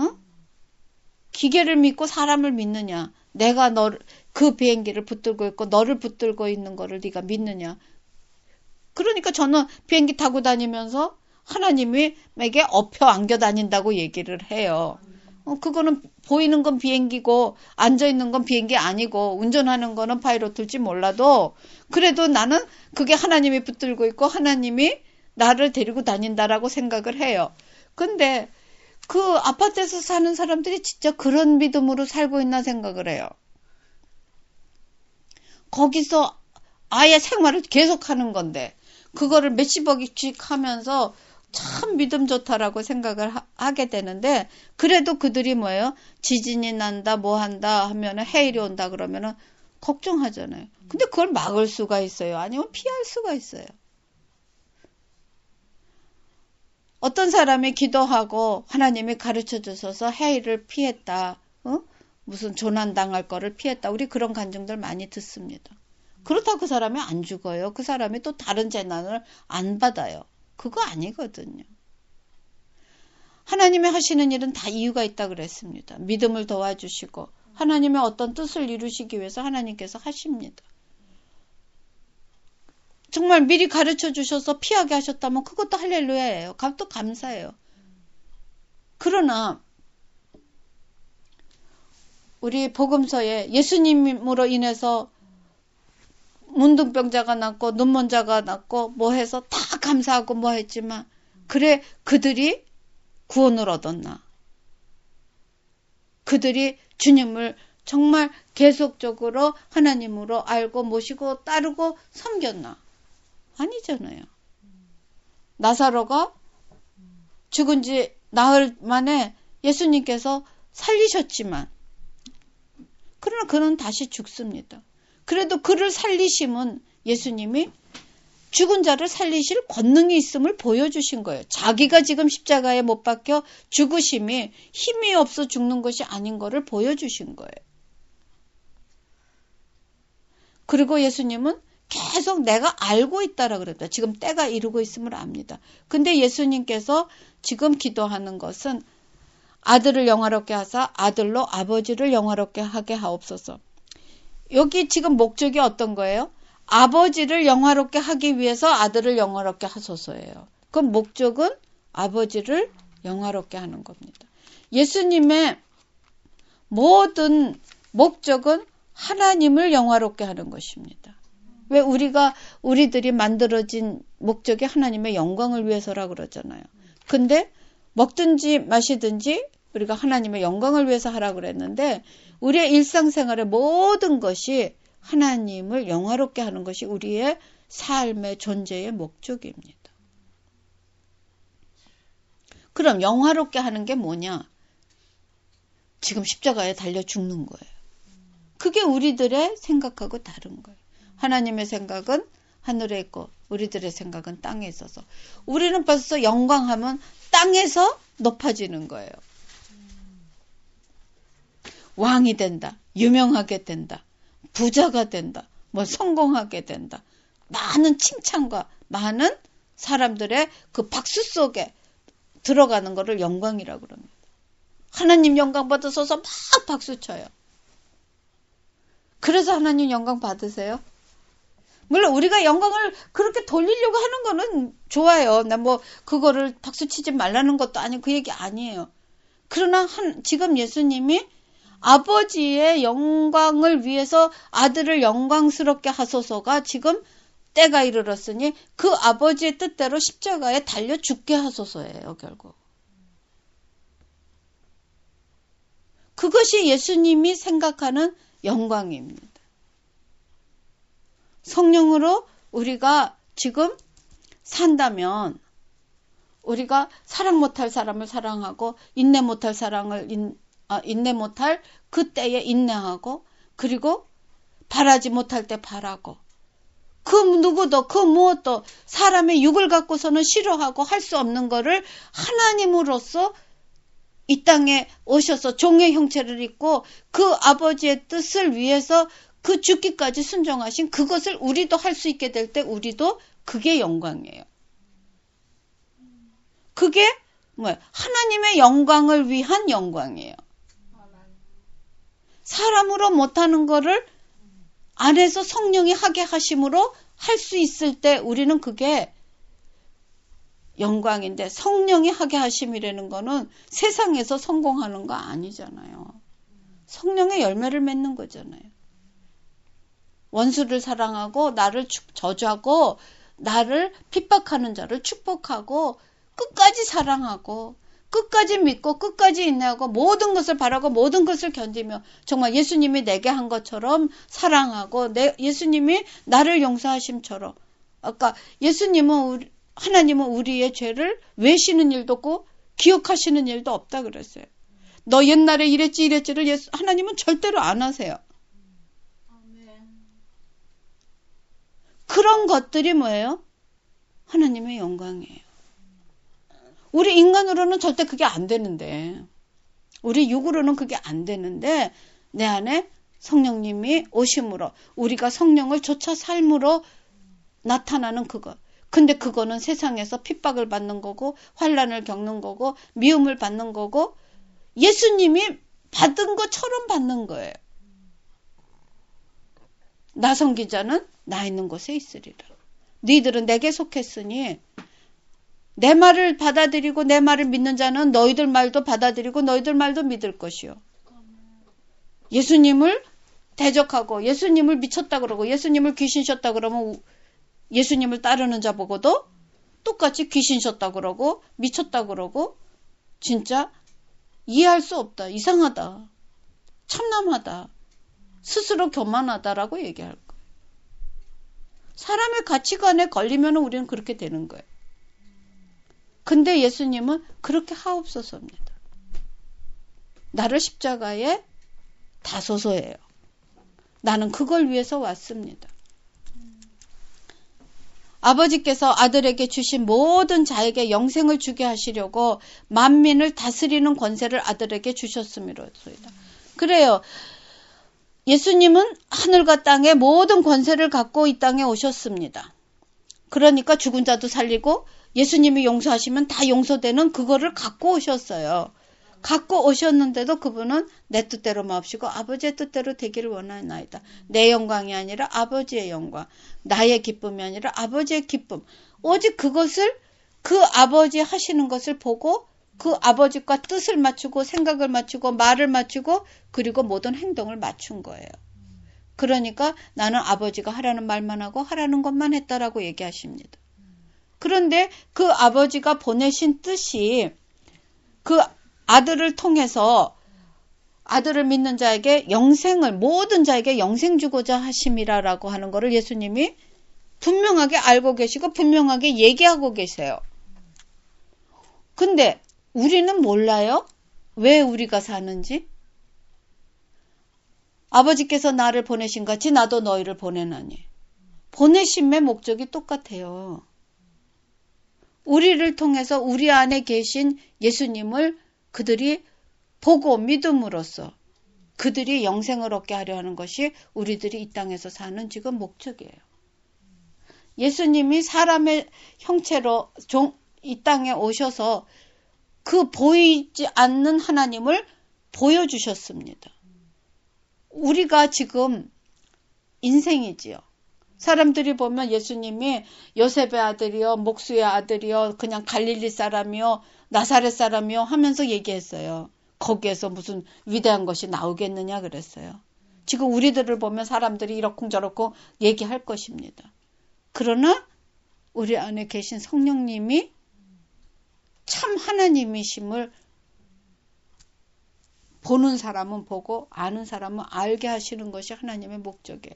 기계를 믿고 사람을 믿느냐? 내가 그 비행기를 붙들고 있고 너를 붙들고 있는 거를 네가 믿느냐? 그러니까 저는 비행기 타고 다니면서 하나님에게 엎혀 안겨 다닌다고 얘기를 해요. 그거는 보이는 건 비행기고 앉아있는 건 비행기 아니고 운전하는 거는 파이로트일지 몰라도 그래도 나는 그게 하나님이 붙들고 있고 하나님이 나를 데리고 다닌다라고 생각을 해요. 근데 그 아파트에서 사는 사람들이 진짜 그런 믿음으로 살고 있나 생각을 해요. 거기서 아예 생활을 계속하는 건데 그거를 몇십억씩 하면서 참 믿음 좋다라고 생각을 하게 되는데 그래도 그들이 뭐예요? 지진이 난다 뭐 한다 하면은 해일이 온다 그러면은 걱정하잖아요. 근데 그걸 막을 수가 있어요? 아니면 피할 수가 있어요? 어떤 사람이 기도하고 하나님이 가르쳐 주셔서 해일을 피했다. 무슨 조난당할 거를 피했다. 우리 그런 간증들 많이 듣습니다. 그렇다고 그 사람이 안 죽어요. 그 사람이 또 다른 재난을 안 받아요. 그거 아니거든요. 하나님이 하시는 일은 다 이유가 있다 그랬습니다. 믿음을 도와주시고 하나님의 어떤 뜻을 이루시기 위해서 하나님께서 하십니다. 정말 미리 가르쳐 주셔서 피하게 하셨다면 그것도 할렐루야예요. 그것도 감사해요. 그러나 우리 복음서에 예수님으로 인해서 문둥병자가 낫고 눈먼자가 낫고 뭐 해서 다 감사하고 뭐 했지만 그래 그들이 구원을 얻었나? 그들이 주님을 정말 계속적으로 하나님으로 알고 모시고 따르고 섬겼나? 아니잖아요. 나사로가 죽은 지 나흘 만에 예수님께서 살리셨지만 그러나 그는 다시 죽습니다. 그래도 그를 살리심은 예수님이 죽은 자를 살리실 권능이 있음을 보여주신 거예요. 자기가 지금 십자가에 못 박혀 죽으심이 힘이 없어 죽는 것이 아닌 것을 보여주신 거예요. 그리고 예수님은 계속 내가 알고 있다라 그랬다. 지금 때가 이르고 있음을 압니다. 근데 예수님께서 지금 기도하는 것은 아들을 영화롭게 하사 아들로 아버지를 영화롭게 하게 하옵소서. 여기 지금 목적이 어떤 거예요? 아버지를 영화롭게 하기 위해서 아들을 영화롭게 하소서예요. 그 목적은 아버지를 영화롭게 하는 겁니다. 예수님의 모든 목적은 하나님을 영화롭게 하는 것입니다. 왜 우리들이 만들어진 목적이 하나님의 영광을 위해서라 그러잖아요. 근데 먹든지 마시든지 우리가 하나님의 영광을 위해서 하라 그랬는데 우리의 일상생활의 모든 것이 하나님을 영화롭게 하는 것이 우리의 삶의 존재의 목적입니다. 그럼 영화롭게 하는 게 뭐냐? 지금 십자가에 달려 죽는 거예요. 그게 우리들의 생각하고 다른 거예요. 하나님의 생각은 하늘에 있고 우리들의 생각은 땅에 있어서 우리는 벌써 영광하면 땅에서 높아지는 거예요. 왕이 된다. 유명하게 된다. 부자가 된다. 뭐 성공하게 된다. 많은 칭찬과 많은 사람들의 그 박수 속에 들어가는 것을 영광이라고 그럽니다. 하나님 영광 받으셔서 막 박수 쳐요. 그래서 하나님 영광 받으세요? 물론 우리가 영광을 그렇게 돌리려고 하는 거는 좋아요. 나 뭐 그거를 박수 치지 말라는 것도 아니고 그 얘기 아니에요. 그러나 지금 예수님이 아버지의 영광을 위해서 아들을 영광스럽게 하소서가 지금 때가 이르렀으니 그 아버지의 뜻대로 십자가에 달려 죽게 하소서예요, 결국. 그것이 예수님이 생각하는 영광입니다. 성령으로 우리가 지금 산다면 우리가 사랑 못할 사람을 사랑하고 인내 못할 사랑을 인내 못할 그때에 인내하고 그리고 바라지 못할 때 바라고 그 누구도 그 무엇도 사람의 육을 갖고서는 싫어하고 할 수 없는 거를 하나님으로서 이 땅에 오셔서 종의 형체를 입고 그 아버지의 뜻을 위해서 그 죽기까지 순종하신 그것을 우리도 할 수 있게 될 때 우리도 그게 영광이에요. 그게 뭐예요? 하나님의 영광을 위한 영광이에요. 사람으로 못하는 거를 안에서 성령이 하게 하심으로 할 수 있을 때 우리는 그게 영광인데 성령이 하게 하심이라는 거는 세상에서 성공하는 거 아니잖아요. 성령의 열매를 맺는 거잖아요. 원수를 사랑하고 나를 저주하고 나를 핍박하는 자를 축복하고 끝까지 사랑하고 끝까지 믿고 끝까지 인내하고 모든 것을 바라고 모든 것을 견디며 정말 예수님이 내게 한 것처럼 사랑하고 예수님이 나를 용서하심처럼 아까 예수님은 하나님은 우리의 죄를 외시는 일도 없고 기억하시는 일도 없다 그랬어요. 너 옛날에 이랬지를 하나님은 절대로 안 하세요. 그런 것들이 뭐예요? 하나님의 영광이에요. 우리 인간으로는 절대 그게 안 되는데 우리 육으로는 그게 안 되는데 내 안에 성령님이 오심으로 우리가 성령을 좇아 삶으로 나타나는 그것. 근데 그거는 세상에서 핍박을 받는 거고 환난을 겪는 거고 미움을 받는 거고 예수님이 받은 것처럼 받는 거예요. 나 섬기자는 나 있는 곳에 있으리라. 너희들은 내게 속했으니 내 말을 받아들이고 내 말을 믿는 자는 너희들 말도 받아들이고 너희들 말도 믿을 것이요. 예수님을 대적하고 예수님을 미쳤다 그러고 예수님을 귀신셨다 그러면 예수님을 따르는 자 보고도 똑같이 귀신셨다 그러고 미쳤다 그러고 진짜 이해할 수 없다. 이상하다. 참남하다. 스스로 교만하다라고 얘기할 거예요. 사람의 가치관에 걸리면 우리는 그렇게 되는 거예요. 근데 예수님은 그렇게 하옵소서입니다. 나를 십자가에 다소서예요. 나는 그걸 위해서 왔습니다. 아버지께서 아들에게 주신 모든 자에게 영생을 주게 하시려고 만민을 다스리는 권세를 아들에게 주셨음이로소이다. 그래요. 예수님은 하늘과 땅의 모든 권세를 갖고 이 땅에 오셨습니다. 그러니까 죽은 자도 살리고 예수님이 용서하시면 다 용서되는 그거를 갖고 오셨어요. 갖고 오셨는데도 그분은 내 뜻대로 마옵시고 아버지의 뜻대로 되기를 원하나이다. 내 영광이 아니라 아버지의 영광, 나의 기쁨이 아니라 아버지의 기쁨. 오직 그것을 그 아버지 하시는 것을 보고 그 아버지과 뜻을 맞추고 생각을 맞추고 말을 맞추고 그리고 모든 행동을 맞춘 거예요. 그러니까 나는 아버지가 하라는 말만 하고 하라는 것만 했다라고 얘기하십니다. 그런데 그 아버지가 보내신 뜻이 그 아들을 통해서 아들을 믿는 자에게 영생을 모든 자에게 영생 주고자 하심이라라고 하는 것을 예수님이 분명하게 알고 계시고 분명하게 얘기하고 계세요. 근데 우리는 몰라요? 왜 우리가 사는지? 아버지께서 나를 보내신 같이 나도 너희를 보내나니. 보내심의 목적이 똑같아요. 우리를 통해서 우리 안에 계신 예수님을 그들이 보고 믿음으로써 그들이 영생을 얻게 하려 하는 것이 우리들이 이 땅에서 사는 지금 목적이에요. 예수님이 사람의 형체로 이 땅에 오셔서 그 보이지 않는 하나님을 보여주셨습니다. 우리가 지금 인생이지요. 사람들이 보면 예수님이 요셉의 아들이요, 목수의 아들이요, 그냥 갈릴리 사람이요, 나사렛 사람이요 하면서 얘기했어요. 거기에서 무슨 위대한 것이 나오겠느냐 그랬어요. 지금 우리들을 보면 사람들이 이러쿵저러쿵 얘기할 것입니다. 그러나 우리 안에 계신 성령님이 참 하나님이심을 보는 사람은 보고 아는 사람은 알게 하시는 것이 하나님의 목적이에요.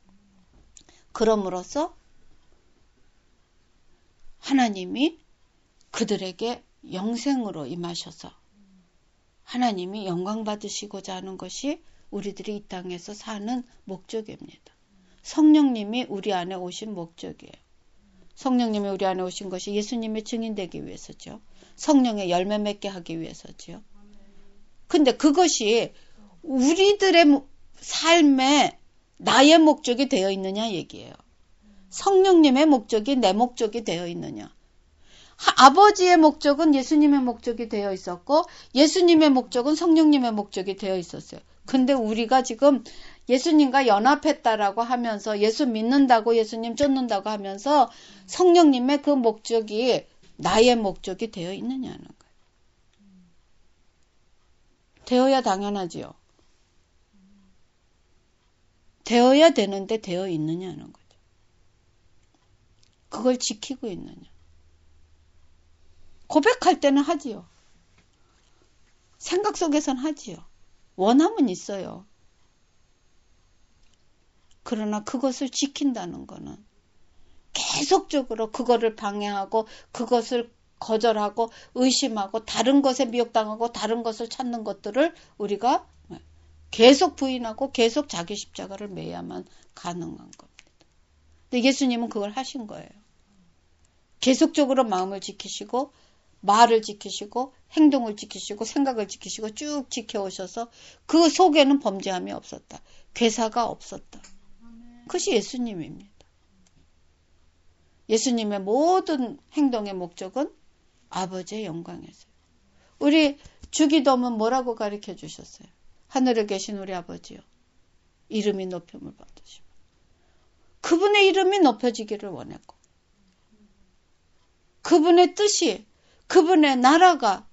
그럼으로써 하나님이 그들에게 영생으로 임하셔서 하나님이 영광 받으시고자 하는 것이 우리들이 이 땅에서 사는 목적입니다. 성령님이 우리 안에 오신 목적이에요. 성령님이 우리 안에 오신 것이 예수님의 증인되기 위해서죠. 성령의 열매 맺게 하기 위해서죠. 근데 그것이 우리들의 삶에 나의 목적이 되어 있느냐 얘기예요. 성령님의 목적이 내 목적이 되어 있느냐. 아버지의 목적은 예수님의 목적이 되어 있었고 예수님의 목적은 성령님의 목적이 되어 있었어요. 근데 우리가 지금 예수님과 연합했다라고 하면서 예수 믿는다고 예수님 쫓는다고 하면서 성령님의 그 목적이 나의 목적이 되어 있느냐는 거예요. 되어야 당연하지요. 되어야 되는데 되어 있느냐는 거죠. 그걸 지키고 있느냐. 고백할 때는 하지요. 생각 속에선 하지요. 원함은 있어요. 그러나 그것을 지킨다는 거는 계속적으로 그거를 방해하고 그것을 거절하고 의심하고 다른 것에 미혹당하고 다른 것을 찾는 것들을 우리가 계속 부인하고 계속 자기 십자가를 매야만 가능한 겁니다. 근데 예수님은 그걸 하신 거예요. 계속적으로 마음을 지키시고 말을 지키시고 행동을 지키시고 생각을 지키시고 쭉 지켜오셔서 그 속에는 범죄함이 없었다. 괴사가 없었다. 그것이 예수님입니다. 예수님의 모든 행동의 목적은 아버지의 영광이었어요. 우리 주기도문 뭐라고 가르쳐 주셨어요? 하늘에 계신 우리 아버지요. 이름이 높임을 받으시고. 그분의 이름이 높여지기를 원했고. 그분의 뜻이, 그분의 나라가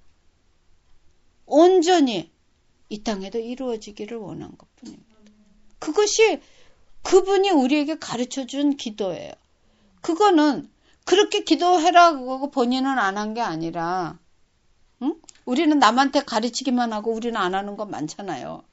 온전히 이 땅에도 이루어지기를 원한 것뿐입니다. 그것이 그분이 우리에게 가르쳐준 기도예요. 그거는 그렇게 기도해라고 본인은 안 한 게 아니라 응? 우리는 남한테 가르치기만 하고 우리는 안 하는 건 많잖아요.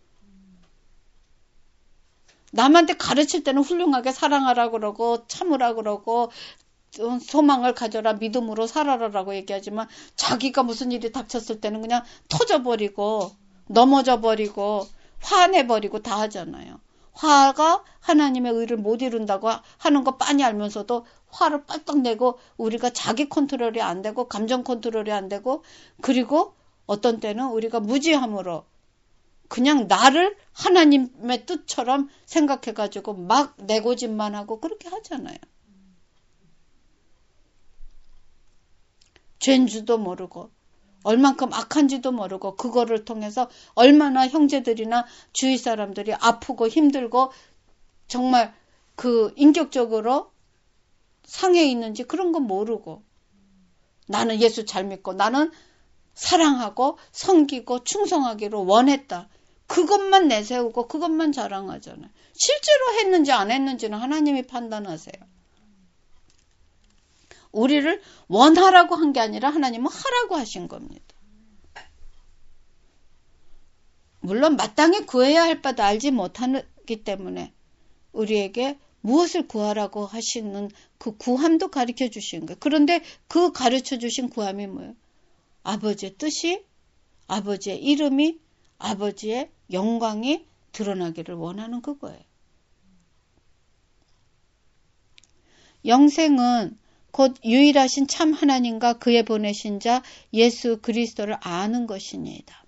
남한테 가르칠 때는 훌륭하게 사랑하라 그러고 참으라 그러고 소망을 가져라 믿음으로 살아라라고 얘기하지만 자기가 무슨 일이 닥쳤을 때는 그냥 터져버리고 넘어져버리고 화내버리고 다 하잖아요. 화가 하나님의 의를 못 이룬다고 하는 거 빤히 알면서도 화를 빡빡 내고 우리가 자기 컨트롤이 안 되고 감정 컨트롤이 안 되고 그리고 어떤 때는 우리가 무지함으로 그냥 나를 하나님의 뜻처럼 생각해가지고 막 내고집만 하고 그렇게 하잖아요. 죄인지도 모르고 얼만큼 악한지도 모르고 그거를 통해서 얼마나 형제들이나 주위 사람들이 아프고 힘들고 정말 그 인격적으로 상해 있는지 그런 건 모르고 나는 예수 잘 믿고 나는 사랑하고 섬기고 충성하기로 원했다. 그것만 내세우고 그것만 자랑하잖아요. 실제로 했는지 안 했는지는 하나님이 판단하세요. 우리를 원하라고 한 게 아니라 하나님은 하라고 하신 겁니다. 물론 마땅히 구해야 할 바도 알지 못하기 때문에 우리에게 무엇을 구하라고 하시는 그 구함도 가르쳐 주신 거예요. 그런데 그 가르쳐 주신 구함이 뭐예요? 아버지의 뜻이, 아버지의 이름이, 아버지의 영광이 드러나기를 원하는 그거예요. 영생은 곧 유일하신 참 하나님과 그의 보내신 자 예수 그리스도를 아는 것입니다.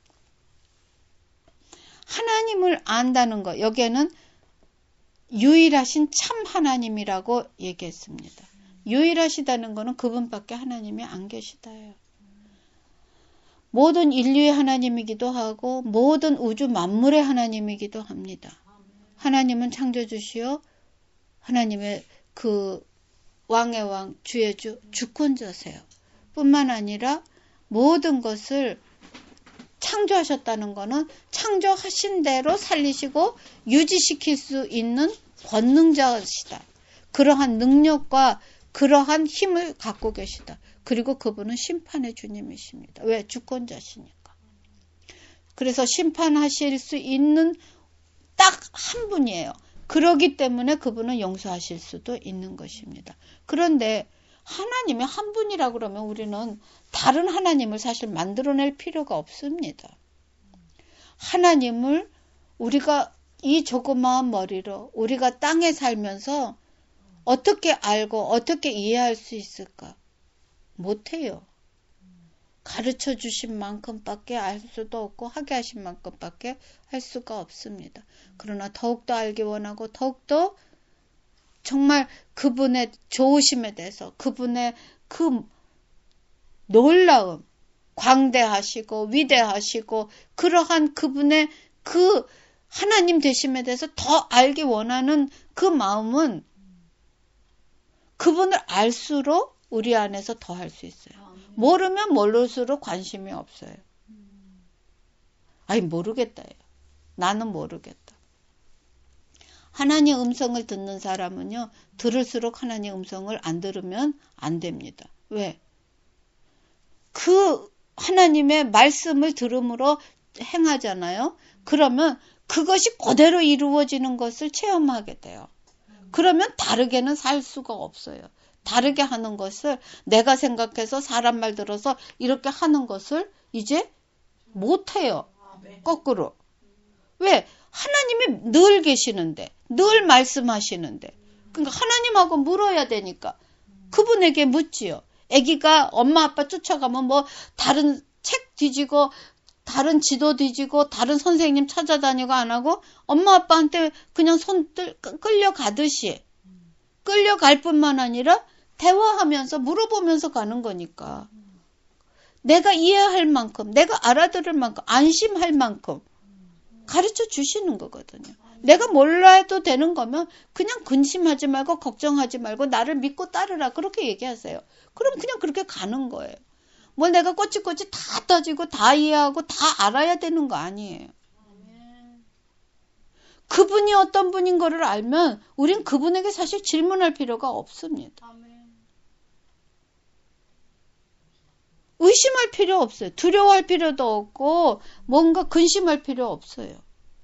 하나님을 안다는 것, 여기에는 유일하신 참 하나님이라고 얘기했습니다. 유일하시다는 것은 그분밖에 하나님이 안 계시다예요. 모든 인류의 하나님이기도 하고 모든 우주 만물의 하나님이기도 합니다. 하나님은 창조주시요 하나님의 그 왕의 왕, 주의 주, 주권자세요. 뿐만 아니라 모든 것을 창조하셨다는 것은 창조하신 대로 살리시고 유지시킬 수 있는 권능자시다. 그러한 능력과 그러한 힘을 갖고 계시다. 그리고 그분은 심판의 주님이십니다. 왜? 주권자시니까. 그래서 심판하실 수 있는 딱 한 분이에요. 그러기 때문에 그분은 용서하실 수도 있는 것입니다. 그런데 하나님이 한 분이라 그러면 우리는 다른 하나님을 사실 만들어낼 필요가 없습니다. 하나님을 우리가 이 조그마한 머리로 우리가 땅에 살면서 어떻게 알고 어떻게 이해할 수 있을까? 못해요. 가르쳐 주신 만큼밖에 알 수도 없고 하게 하신 만큼밖에 할 수가 없습니다. 그러나 더욱더 알기 원하고 더욱더 정말 그분의 좋으심에 대해서 그분의 그 놀라움, 광대하시고 위대하시고 그러한 그분의 그 하나님 되심에 대해서 더 알기 원하는 그 마음은 그분을 알수록 우리 안에서 더 할 수 있어요. 모르면 모를수록 관심이 없어요. 아니 모르겠다요. 나는 모르겠다. 하나님 음성을 듣는 사람은요. 들을수록 하나님 음성을 안 들으면 안 됩니다. 왜? 그 하나님의 말씀을 들음으로 행하잖아요. 그러면 그것이 그대로 이루어지는 것을 체험하게 돼요. 그러면 다르게는 살 수가 없어요. 다르게 하는 것을 내가 생각해서 사람 말 들어서 이렇게 하는 것을 이제 못해요. 거꾸로. 왜? 하나님이 늘 계시는데, 늘 말씀하시는데. 그러니까 하나님하고 물어야 되니까 그분에게 묻지요. 아기가 엄마 아빠 쫓아가면 뭐 다른 책 뒤지고 다른 지도 뒤지고 다른 선생님 찾아다니고 안 하고 엄마 아빠한테 그냥 끌려가듯이 끌려갈 뿐만 아니라 대화하면서 물어보면서 가는 거니까 내가 이해할 만큼 내가 알아들을 만큼 안심할 만큼 가르쳐 주시는 거거든요. 내가 몰라도 되는 거면 그냥 근심하지 말고 걱정하지 말고 나를 믿고 따르라 그렇게 얘기하세요. 그럼 그냥 그렇게 가는 거예요. 뭐 내가 꼬치꼬치 다 따지고 다 이해하고 다 알아야 되는 거 아니에요. 그분이 어떤 분인 거를 알면 우린 그분에게 사실 질문할 필요가 없습니다. 의심할 필요 없어요. 두려워할 필요도 없고 뭔가 근심할 필요 없어요.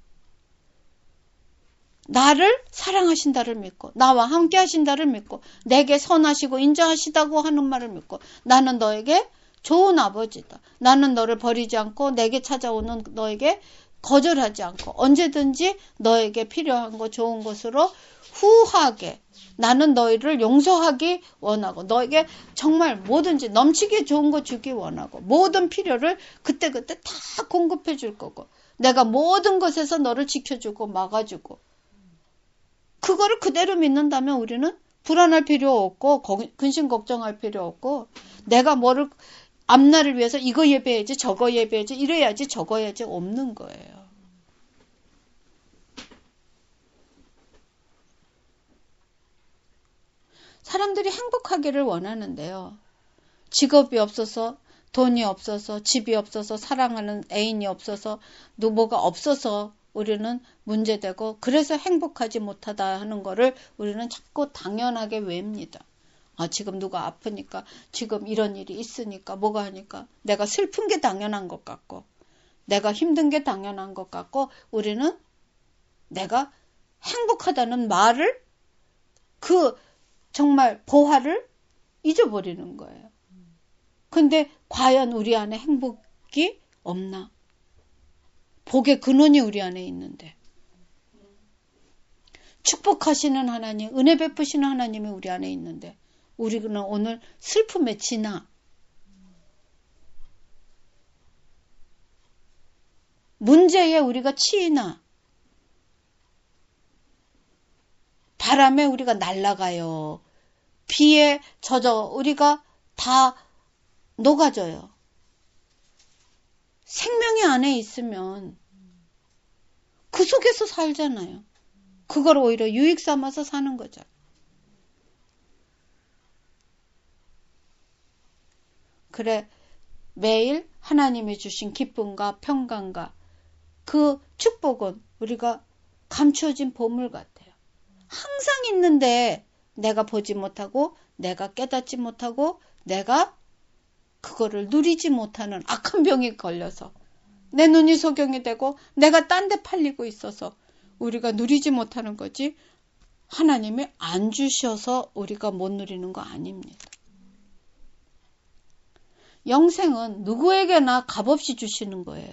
나를 사랑하신다를 믿고 나와 함께 하신다를 믿고 내게 선하시고 인자하시다고 하는 말을 믿고 나는 너에게 좋은 아버지다. 나는 너를 버리지 않고 내게 찾아오는 너에게 거절하지 않고 언제든지 너에게 필요한 거 좋은 것으로 후하게 나는 너희를 용서하기 원하고 너에게 정말 뭐든지 넘치게 좋은 거 주기 원하고 모든 필요를 그때그때 다 공급해 줄 거고 내가 모든 것에서 너를 지켜주고 막아주고 그거를 그대로 믿는다면 우리는 불안할 필요 없고 근심 걱정할 필요 없고 내가 뭐를 앞날을 위해서 이거 예배해야지 저거 예배해야지 이래야지 저거 해야지 없는 거예요. 사람들이 행복하기를 원하는데요. 직업이 없어서 돈이 없어서 집이 없어서 사랑하는 애인이 없어서 뭐가 없어서 우리는 문제되고 그래서 행복하지 못하다 하는 거를 우리는 자꾸 당연하게 외웁니다. 지금 누가 아프니까 지금 이런 일이 있으니까 뭐가 하니까 내가 슬픈 게 당연한 것 같고 내가 힘든 게 당연한 것 같고 우리는 내가 행복하다는 말을 그 정말 보화를 잊어버리는 거예요. 근데 과연 우리 안에 행복이 없나? 복의 근원이 우리 안에 있는데 축복하시는 하나님, 은혜 베푸시는 하나님이 우리 안에 있는데 우리는 오늘 슬픔에 지나 문제에 우리가 치이나 바람에 우리가 날아가요. 비에 젖어 우리가 다 녹아져요. 생명이 안에 있으면 그 속에서 살잖아요. 그걸 오히려 유익 삼아서 사는 거죠. 그래 매일 하나님이 주신 기쁨과 평강과 그 축복은 우리가 감추어진 보물 같아요. 항상 있는데 내가 보지 못하고 내가 깨닫지 못하고 내가 그거를 누리지 못하는 악한 병이 걸려서 내 눈이 소경이 되고 내가 딴 데 팔리고 있어서 우리가 누리지 못하는 거지 하나님이 안 주셔서 우리가 못 누리는 거 아닙니다. 영생은 누구에게나 값없이 주시는 거예요.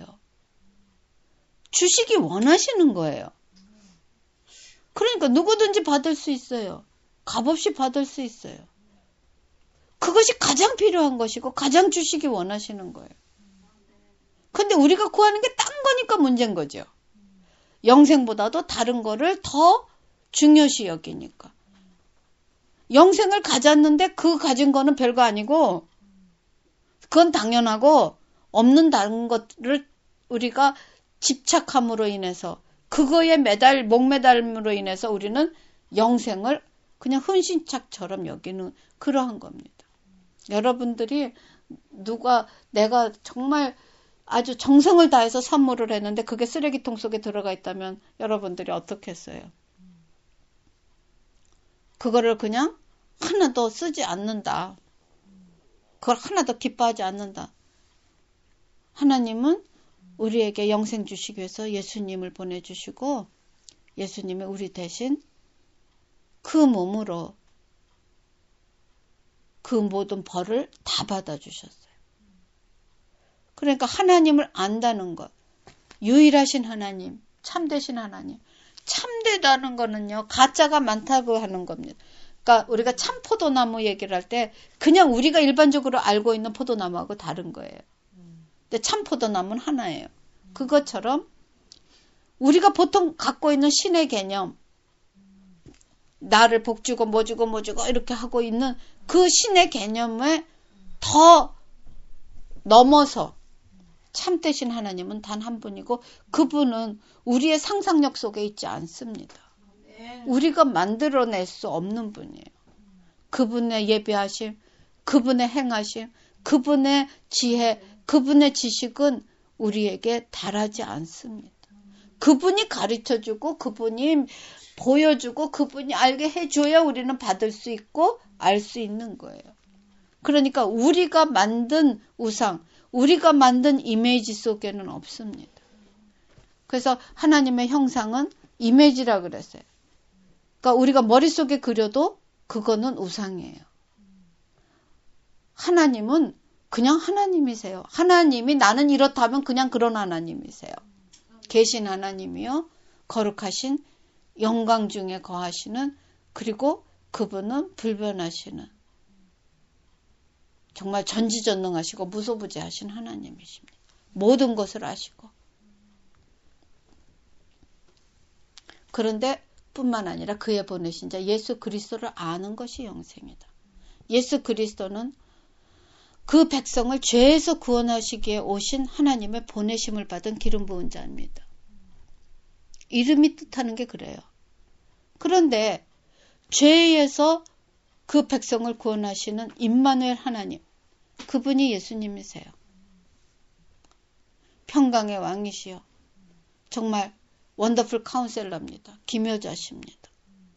주시기 원하시는 거예요. 그러니까 누구든지 받을 수 있어요. 값없이 받을 수 있어요. 그것이 가장 필요한 것이고 가장 주시기 원하시는 거예요. 근데 우리가 구하는 게 딴 거니까 문제인 거죠. 영생보다도 다른 거를 더 중요시 여기니까. 영생을 가졌는데 그 가진 거는 별거 아니고 그건 당연하고 없는 다른 것을 우리가 집착함으로 인해서 그거에 목매달음으로 인해서 우리는 영생을 그냥 흔신착처럼 여기는 그러한 겁니다. 여러분들이 내가 정말 아주 정성을 다해서 선물을 했는데 그게 쓰레기통 속에 들어가 있다면 여러분들이 어떻게 했어요? 그거를 그냥 하나도 쓰지 않는다. 그걸 하나도 기뻐하지 않는다. 하나님은 우리에게 영생 주시기 위해서 예수님을 보내주시고 예수님이 우리 대신 그 몸으로 그 모든 벌을 다 받아주셨어요. 그러니까 하나님을 안다는 것, 유일하신 하나님, 참되신 하나님. 참되다는 거는요, 가짜가 많다고 하는 겁니다. 그러니까 우리가 참 포도나무 얘기를 할 때 그냥 우리가 일반적으로 알고 있는 포도나무하고 다른 거예요. 근데 참 포도나무는 하나예요. 그것처럼 우리가 보통 갖고 있는 신의 개념, 나를 복주고 뭐 주고 이렇게 하고 있는 그 신의 개념에 더 넘어서 참되신 하나님은 단 한 분이고 그분은 우리의 상상력 속에 있지 않습니다. 우리가 만들어낼 수 없는 분이에요. 그분의 예비하심, 그분의 행하심, 그분의 지혜, 그분의 지식은 우리에게 달하지 않습니다. 그분이 가르쳐주고 그분이 보여주고 그분이 알게 해줘야 우리는 받을 수 있고 알 수 있는 거예요. 그러니까 우리가 만든 우상, 우리가 만든 이미지 속에는 없습니다. 그래서 하나님의 형상은 이미지라 그랬어요. 그러니까 우리가 머릿속에 그려도 그거는 우상이에요. 하나님은 그냥 하나님이세요. 하나님이 나는 이렇다면 그냥 그런 하나님이세요. 계신 하나님이요. 거룩하신 영광 중에 거하시는 그리고 그분은 불변하시는 정말 전지전능하시고 무소부재하신 하나님이십니다. 모든 것을 아시고 그런데 뿐만 아니라 그의 보내신 자 예수 그리스도를 아는 것이 영생이다. 예수 그리스도는 그 백성을 죄에서 구원하시기에 오신 하나님의 보내심을 받은 기름 부은 자입니다. 이름이 뜻하는 게 그래요. 그런데 죄에서 그 백성을 구원하시는 임마누엘 하나님, 그분이 예수님이세요. 평강의 왕이시여 정말 원더풀 카운셀러입니다. 기묘자십니다.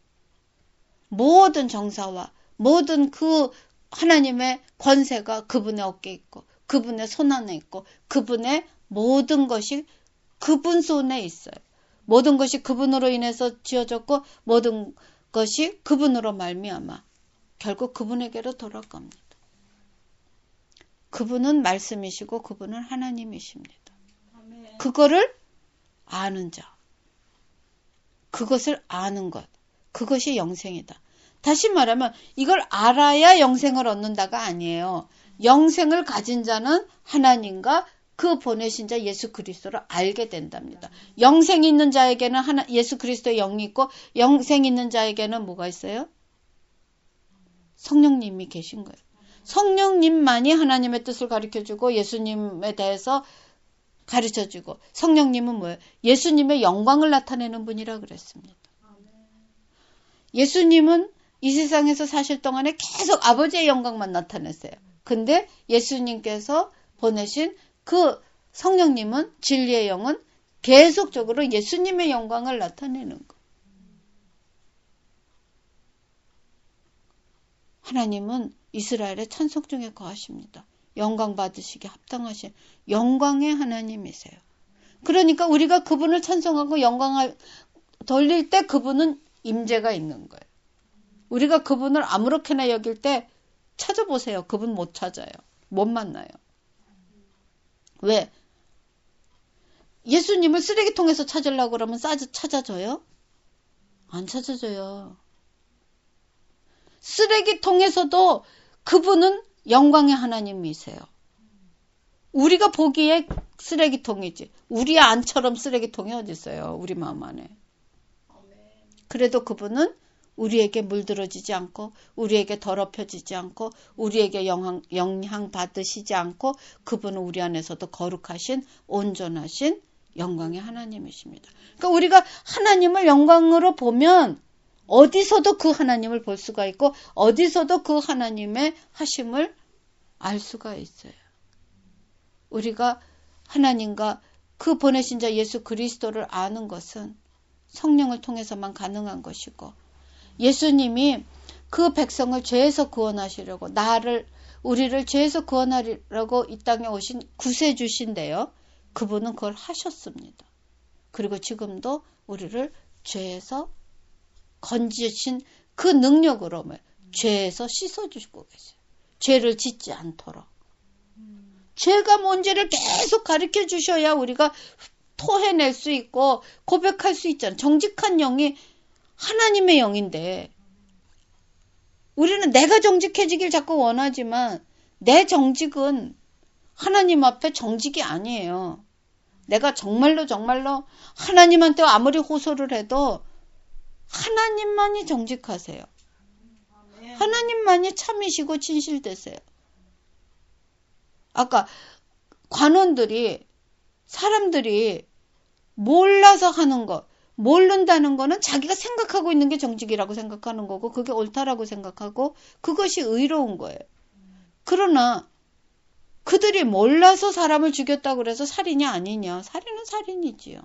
모든 정사와 모든 그 하나님의 권세가 그분의 어깨에 있고 그분의 손 안에 있고 그분의 모든 것이 그분 손에 있어요. 모든 것이 그분으로 인해서 지어졌고 모든 것이 그분으로 말미암아 결국 그분에게로 돌아갑니다. 그분은 말씀이시고 그분은 하나님이십니다. 그거를 아는 자, 그것을 아는 것, 그것이 영생이다. 다시 말하면 이걸 알아야 영생을 얻는다가 아니에요. 영생을 가진 자는 하나님과 그 보내신 자 예수 그리스도를 알게 된답니다. 영생 있는 자에게는 예수 그리스도의 영이 있고 영생 있는 자에게는 뭐가 있어요? 성령님이 계신 거예요. 성령님만이 하나님의 뜻을 가르쳐주고 예수님에 대해서 가르쳐주고 성령님은 뭐예요? 예수님의 영광을 나타내는 분이라 그랬습니다. 예수님은 이 세상에서 사실 동안에 계속 아버지의 영광만 나타냈어요. 근데 예수님께서 보내신 그 성령님은 진리의 영은 계속적으로 예수님의 영광을 나타내는 거. 하나님은 이스라엘의 찬송 중에 거하십니다. 영광 받으시기에 합당하신 영광의 하나님이세요. 그러니까 우리가 그분을 찬송하고 영광을 돌릴 때 그분은 임재가 있는 거예요. 우리가 그분을 아무렇게나 여길 때 찾아보세요. 그분 못 찾아요. 못 만나요. 왜? 예수님을 쓰레기통에서 찾으려고 그러면 찾아줘요? 안 찾아줘요. 쓰레기통에서도 그분은 영광의 하나님이세요. 우리가 보기에 쓰레기통이지. 우리 안처럼 쓰레기통이 어디 있어요. 우리 마음 안에. 그래도 그분은 우리에게 물들어지지 않고 우리에게 더럽혀지지 않고 우리에게 영향 받으시지 않고 그분은 우리 안에서도 거룩하신 온전하신 영광의 하나님이십니다. 그러니까 우리가 하나님을 영광으로 보면 어디서도 그 하나님을 볼 수가 있고 어디서도 그 하나님의 하심을 알 수가 있어요. 우리가 하나님과 그 보내신 자 예수 그리스도를 아는 것은 성령을 통해서만 가능한 것이고 예수님이 그 백성을 죄에서 구원하시려고 우리를 죄에서 구원하려고 이 땅에 오신 구세주신데요. 그분은 그걸 하셨습니다. 그리고 지금도 우리를 죄에서 건지신 그 능력으로 죄에서 씻어주시고 계세요. 죄를 짓지 않도록. 죄가 뭔지를 계속 가르쳐 주셔야 우리가 토해낼 수 있고 고백할 수 있잖아요. 정직한 영이 하나님의 영인데 우리는 내가 정직해지길 자꾸 원하지만 내 정직은 하나님 앞에 정직이 아니에요. 내가 정말로 하나님한테 아무리 호소를 해도 하나님만이 정직하세요. 하나님만이 참이시고 진실되세요. 아까 사람들이 몰라서 하는 거, 모른다는 거는 자기가 생각하고 있는 게 정직이라고 생각하는 거고 그게 옳다라고 생각하고 그것이 의로운 거예요. 그러나 그들이 몰라서 사람을 죽였다고 그래서 살인이 아니냐? 살인은 살인이지요.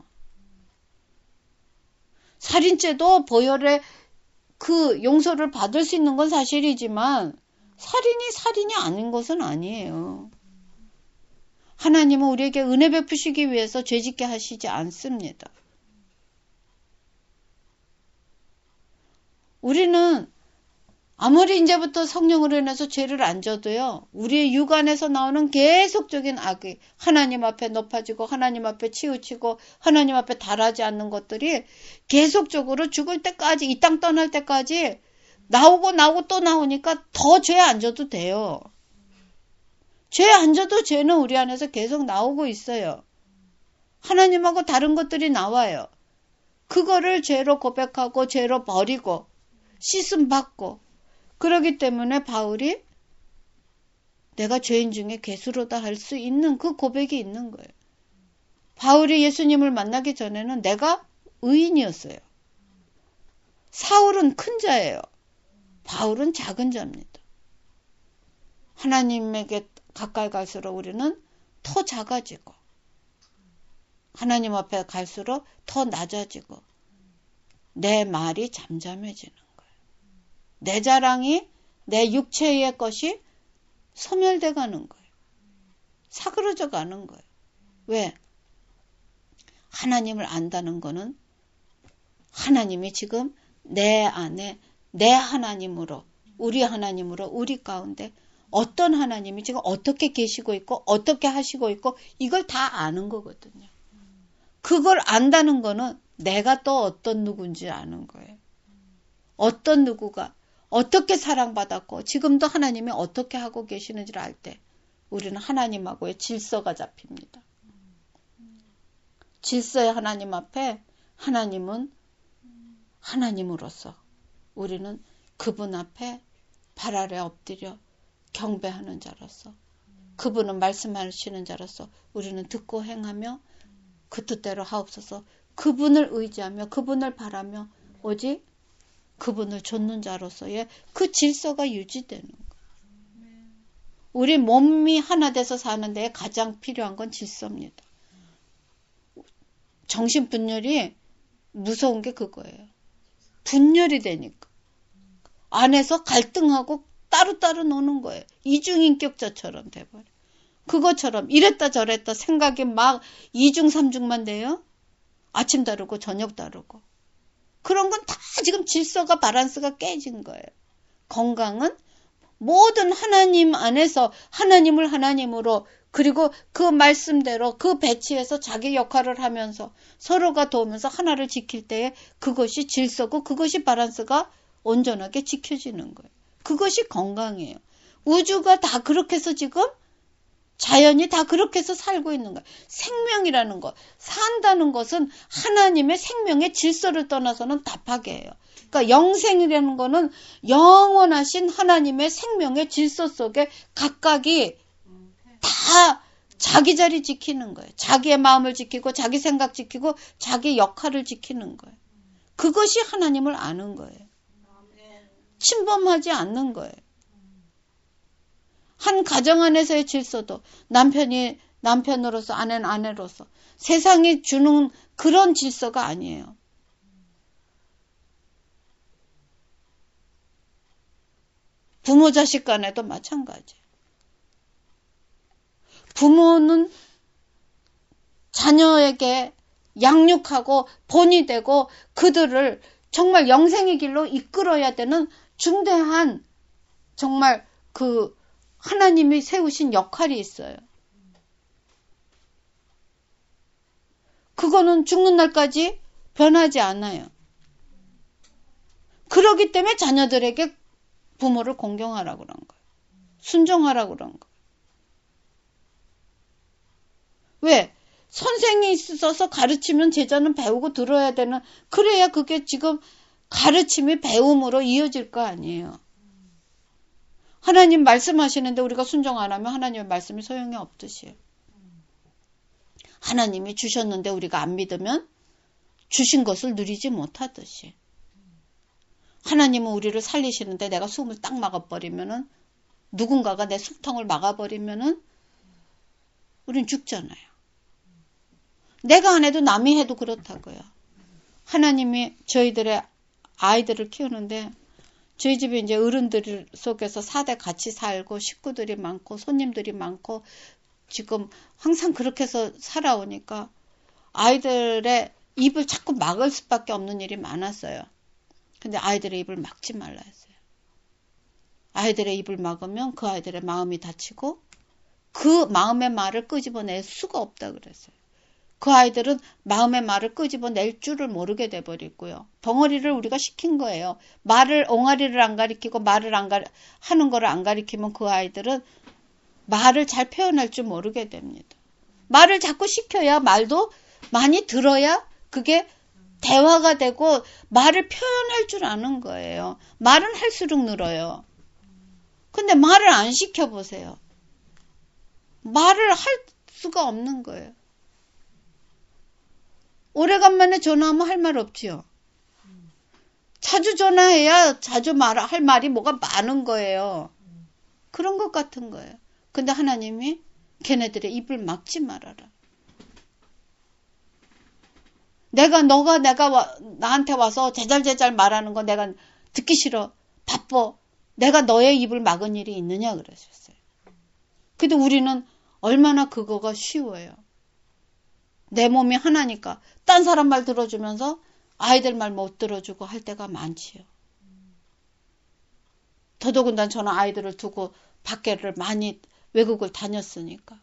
살인죄도 보혈의 그 용서를 받을 수 있는 건 사실이지만 살인이 아닌 것은 아니에요. 하나님은 우리에게 은혜 베푸시기 위해서 죄짓게 하시지 않습니다. 우리는 아무리 이제부터 성령으로 인해서 죄를 안 져도요. 우리의 육안에서 나오는 계속적인 악이 하나님 앞에 높아지고 하나님 앞에 치우치고 하나님 앞에 달하지 않는 것들이 계속적으로 죽을 때까지 이 땅 떠날 때까지 나오고 또 나오니까 더 죄 안 져도 돼요. 죄 안 져도 죄는 우리 안에서 계속 나오고 있어요. 하나님하고 다른 것들이 나와요. 그거를 죄로 고백하고 죄로 버리고 씻음 받고 그러기 때문에 바울이 내가 죄인 중에 괴수로다 할 수 있는 그 고백이 있는 거예요. 바울이 예수님을 만나기 전에는 내가 의인이었어요. 사울은 큰 자예요. 바울은 작은 자입니다. 하나님에게 가까이 갈수록 우리는 더 작아지고 하나님 앞에 갈수록 더 낮아지고 내 말이 잠잠해지는 거예요. 내 자랑이 내 육체의 것이 소멸돼 가는 거예요. 사그러져 가는 거예요. 왜? 하나님을 안다는 거는 하나님이 지금 내 안에 내 하나님으로 우리 가운데 어떤 하나님이 지금 어떻게 계시고 있고 어떻게 하시고 있고 이걸 다 아는 거거든요. 그걸 안다는 거는 내가 또 어떤 누군지 아는 거예요. 어떤 누구가 어떻게 사랑받았고 지금도 하나님이 어떻게 하고 계시는지를 알 때 우리는 하나님하고의 질서가 잡힙니다. 질서의 하나님 앞에 하나님은 하나님으로서 우리는 그분 앞에 발 아래 엎드려 경배하는 자로서 그분은 말씀하시는 자로서 우리는 듣고 행하며 그 뜻대로 하옵소서 그분을 의지하며 그분을 바라며 오직 그분을 좇는 자로서의 그 질서가 유지되는 거예요. 우리 몸이 하나 돼서 사는 데에 가장 필요한 건 질서입니다. 정신분열이 무서운 게 그거예요. 분열이 되니까. 안에서 갈등하고 따로따로 노는 거예요. 이중인격자처럼 돼버려. 그것처럼 이랬다 저랬다 생각이 막 이중 삼중만 돼요. 아침 다르고 저녁 다르고. 그런 건 다 지금 질서가 바란스가 깨진 거예요. 건강은 모든 하나님 안에서 하나님을 하나님으로 그리고 그 말씀대로 그 배치에서 자기 역할을 하면서 서로가 도우면서 하나를 지킬 때에 그것이 질서고 그것이 바란스가 온전하게 지켜지는 거예요. 그것이 건강이에요. 우주가 다 그렇게 해서 지금 자연이 다 그렇게 해서 살고 있는 거예요. 생명이라는 것, 산다는 것은 하나님의 생명의 질서를 떠나서는 다 파괴해요. 그러니까 영생이라는 거는 영원하신 하나님의 생명의 질서 속에 각각이 다 자기 자리 지키는 거예요. 자기의 마음을 지키고 자기 생각 지키고 자기 역할을 지키는 거예요. 그것이 하나님을 아는 거예요. 침범하지 않는 거예요. 한 가정 안에서의 질서도 남편이 남편으로서 아내는 아내로서 세상이 주는 그런 질서가 아니에요. 부모 자식 간에도 마찬가지예요. 부모는 자녀에게 양육하고 본이 되고 그들을 정말 영생의 길로 이끌어야 되는 중대한 정말 그 하나님이 세우신 역할이 있어요. 그거는 죽는 날까지 변하지 않아요. 그렇기 때문에 자녀들에게 부모를 공경하라고 그런 거예요. 순종하라고 그런 거예요. 왜? 선생이 있어서 가르치면 제자는 배우고 들어야 되는, 그래야 그게 지금 가르침이 배움으로 이어질 거 아니에요. 하나님 말씀하시는데 우리가 순종 안 하면 하나님의 말씀이 소용이 없듯이요. 하나님이 주셨는데 우리가 안 믿으면 주신 것을 누리지 못하듯이. 하나님은 우리를 살리시는데 내가 숨을 딱 막아버리면은, 누군가가 내 숨통을 막아버리면은 우린 죽잖아요. 내가 안 해도 남이 해도 그렇다고요. 하나님이 저희들의 아이들을 키우는데 저희 집에 이제 어른들 속에서 4대 같이 살고 식구들이 많고 손님들이 많고 지금 항상 그렇게 해서 살아오니까 아이들의 입을 자꾸 막을 수밖에 없는 일이 많았어요. 근데 아이들의 입을 막지 말라 했어요. 아이들의 입을 막으면 그 아이들의 마음이 다치고 그 마음의 말을 끄집어낼 수가 없다 그랬어요. 그 아이들은 마음의 말을 끄집어낼 줄을 모르게 돼버리고요. 벙어리를 우리가 시킨 거예요. 말을, 옹알이를 안 가리키고 말을 하는 거를 안 가리키면 그 아이들은 말을 잘 표현할 줄 모르게 됩니다. 말을 자꾸 시켜야 말도 많이 들어야 그게 대화가 되고 말을 표현할 줄 아는 거예요. 말은 할수록 늘어요. 근데 말을 안 시켜보세요. 말을 할 수가 없는 거예요. 오래간만에 전화하면 할 말 없지요. 자주 전화해야 자주 할 말이 뭐가 많은 거예요. 그런 것 같은 거예요. 근데 하나님이 걔네들의 입을 막지 말아라. 내가 나한테 와서 제잘제잘 말하는 거 내가 듣기 싫어. 바빠. 내가 너의 입을 막은 일이 있느냐 그러셨어요. 근데 우리는 얼마나 그거가 쉬워요. 내 몸이 하나니까 딴 사람 말 들어주면서 아이들 말 못 들어주고 할 때가 많지요. 더더군다나 저는 아이들을 두고 밖에를 많이 외국을 다녔으니까.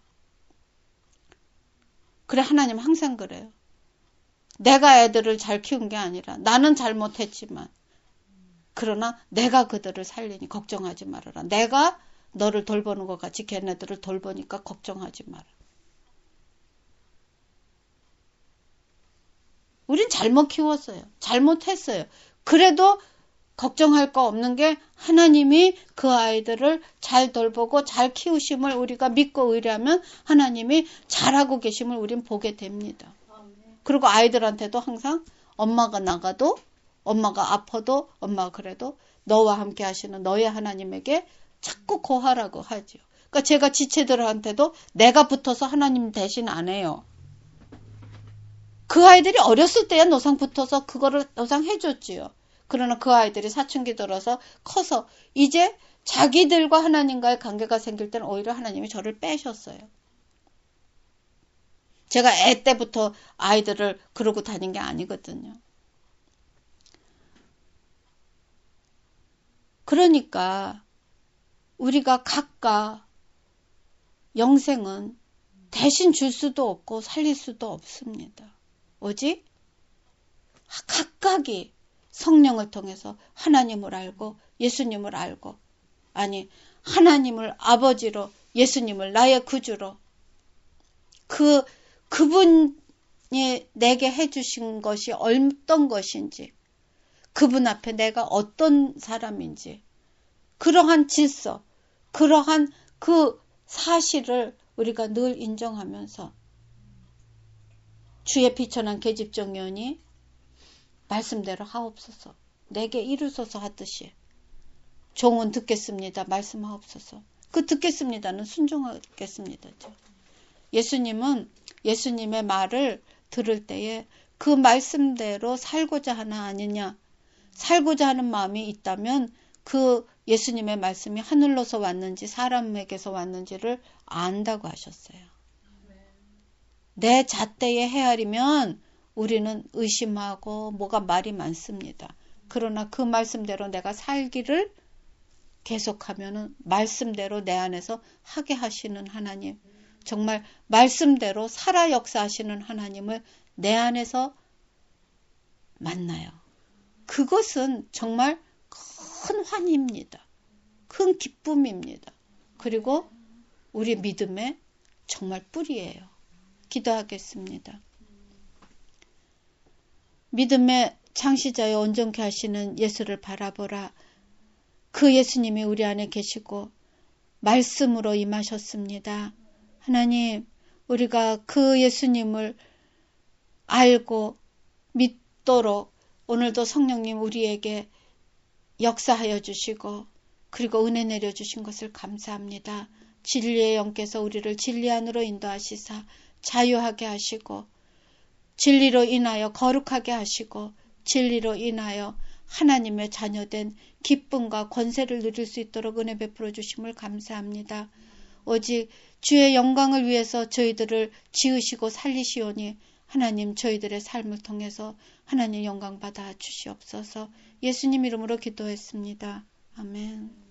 그래 하나님 항상 그래요. 내가 애들을 잘 키운 게 아니라 나는 잘못했지만 그러나 내가 그들을 살리니 걱정하지 말아라. 내가 너를 돌보는 것 같이 걔네들을 돌보니까 걱정하지 마라. 우린 잘못 키웠어요. 잘못했어요. 그래도 걱정할 거 없는 게 하나님이 그 아이들을 잘 돌보고 잘 키우심을 우리가 믿고 의뢰하면 하나님이 잘하고 계심을 우린 보게 됩니다. 그리고 아이들한테도 항상 엄마가 나가도 엄마가 아파도 엄마가 그래도 너와 함께 하시는 너의 하나님에게 자꾸 고하라고 하죠. 그러니까 제가 지체들한테도 내가 붙어서 하나님 대신 안 해요. 그 아이들이 어렸을 때야 노상 붙어서 그거를 노상 해줬지요. 그러나 그 아이들이 사춘기 들어서 커서 이제 자기들과 하나님과의 관계가 생길 때는 오히려 하나님이 저를 빼셨어요. 제가 애 때부터 아이들을 그러고 다닌 게 아니거든요. 그러니까 우리가 각각 영생은 대신 줄 수도 없고 살릴 수도 없습니다. 오직 각각이 성령을 통해서 하나님을 알고 예수님을 알고, 아니 하나님을 아버지로 예수님을 나의 구주로 그분이 내게 해주신 것이 어떤 것인지, 그분 앞에 내가 어떤 사람인지, 그러한 질서, 그러한 그 사실을 우리가 늘 인정하면서 주의 비천한 계집종이오니 말씀대로 하옵소서, 내게 이루소서 하듯이 종은 듣겠습니다 말씀하옵소서. 그 듣겠습니다는 순종하겠습니다죠. 예수님은 예수님의 말을 들을 때에 그 말씀대로 살고자 하나 아니냐, 살고자 하는 마음이 있다면 그 예수님의 말씀이 하늘로서 왔는지 사람에게서 왔는지를 안다고 하셨어요. 내 잣대에 헤아리면 우리는 의심하고 뭐가 말이 많습니다. 그러나 그 말씀대로 내가 살기를 계속하면은 말씀대로 내 안에서 하게 하시는 하나님, 정말 말씀대로 살아 역사하시는 하나님을 내 안에서 만나요. 그것은 정말 큰 환희입니다. 큰 기쁨입니다. 그리고 우리 믿음의 정말 뿌리예요. 기도하겠습니다. 믿음의 창시자여 온전케 하시는 예수를 바라보라. 그 예수님이 우리 안에 계시고 말씀으로 임하셨습니다. 하나님, 우리가 그 예수님을 알고 믿도록 오늘도 성령님 우리에게 역사하여 주시고 그리고 은혜 내려주신 것을 감사합니다. 진리의 영께서 우리를 진리 안으로 인도하시사 자유하게 하시고 진리로 인하여 거룩하게 하시고 진리로 인하여 하나님의 자녀된 기쁨과 권세를 누릴 수 있도록 은혜 베풀어 주심을 감사합니다. 오직 주의 영광을 위해서 저희들을 지으시고 살리시오니 하나님 저희들의 삶을 통해서 하나님 영광 받아 주시옵소서. 예수님 이름으로 기도했습니다. 아멘.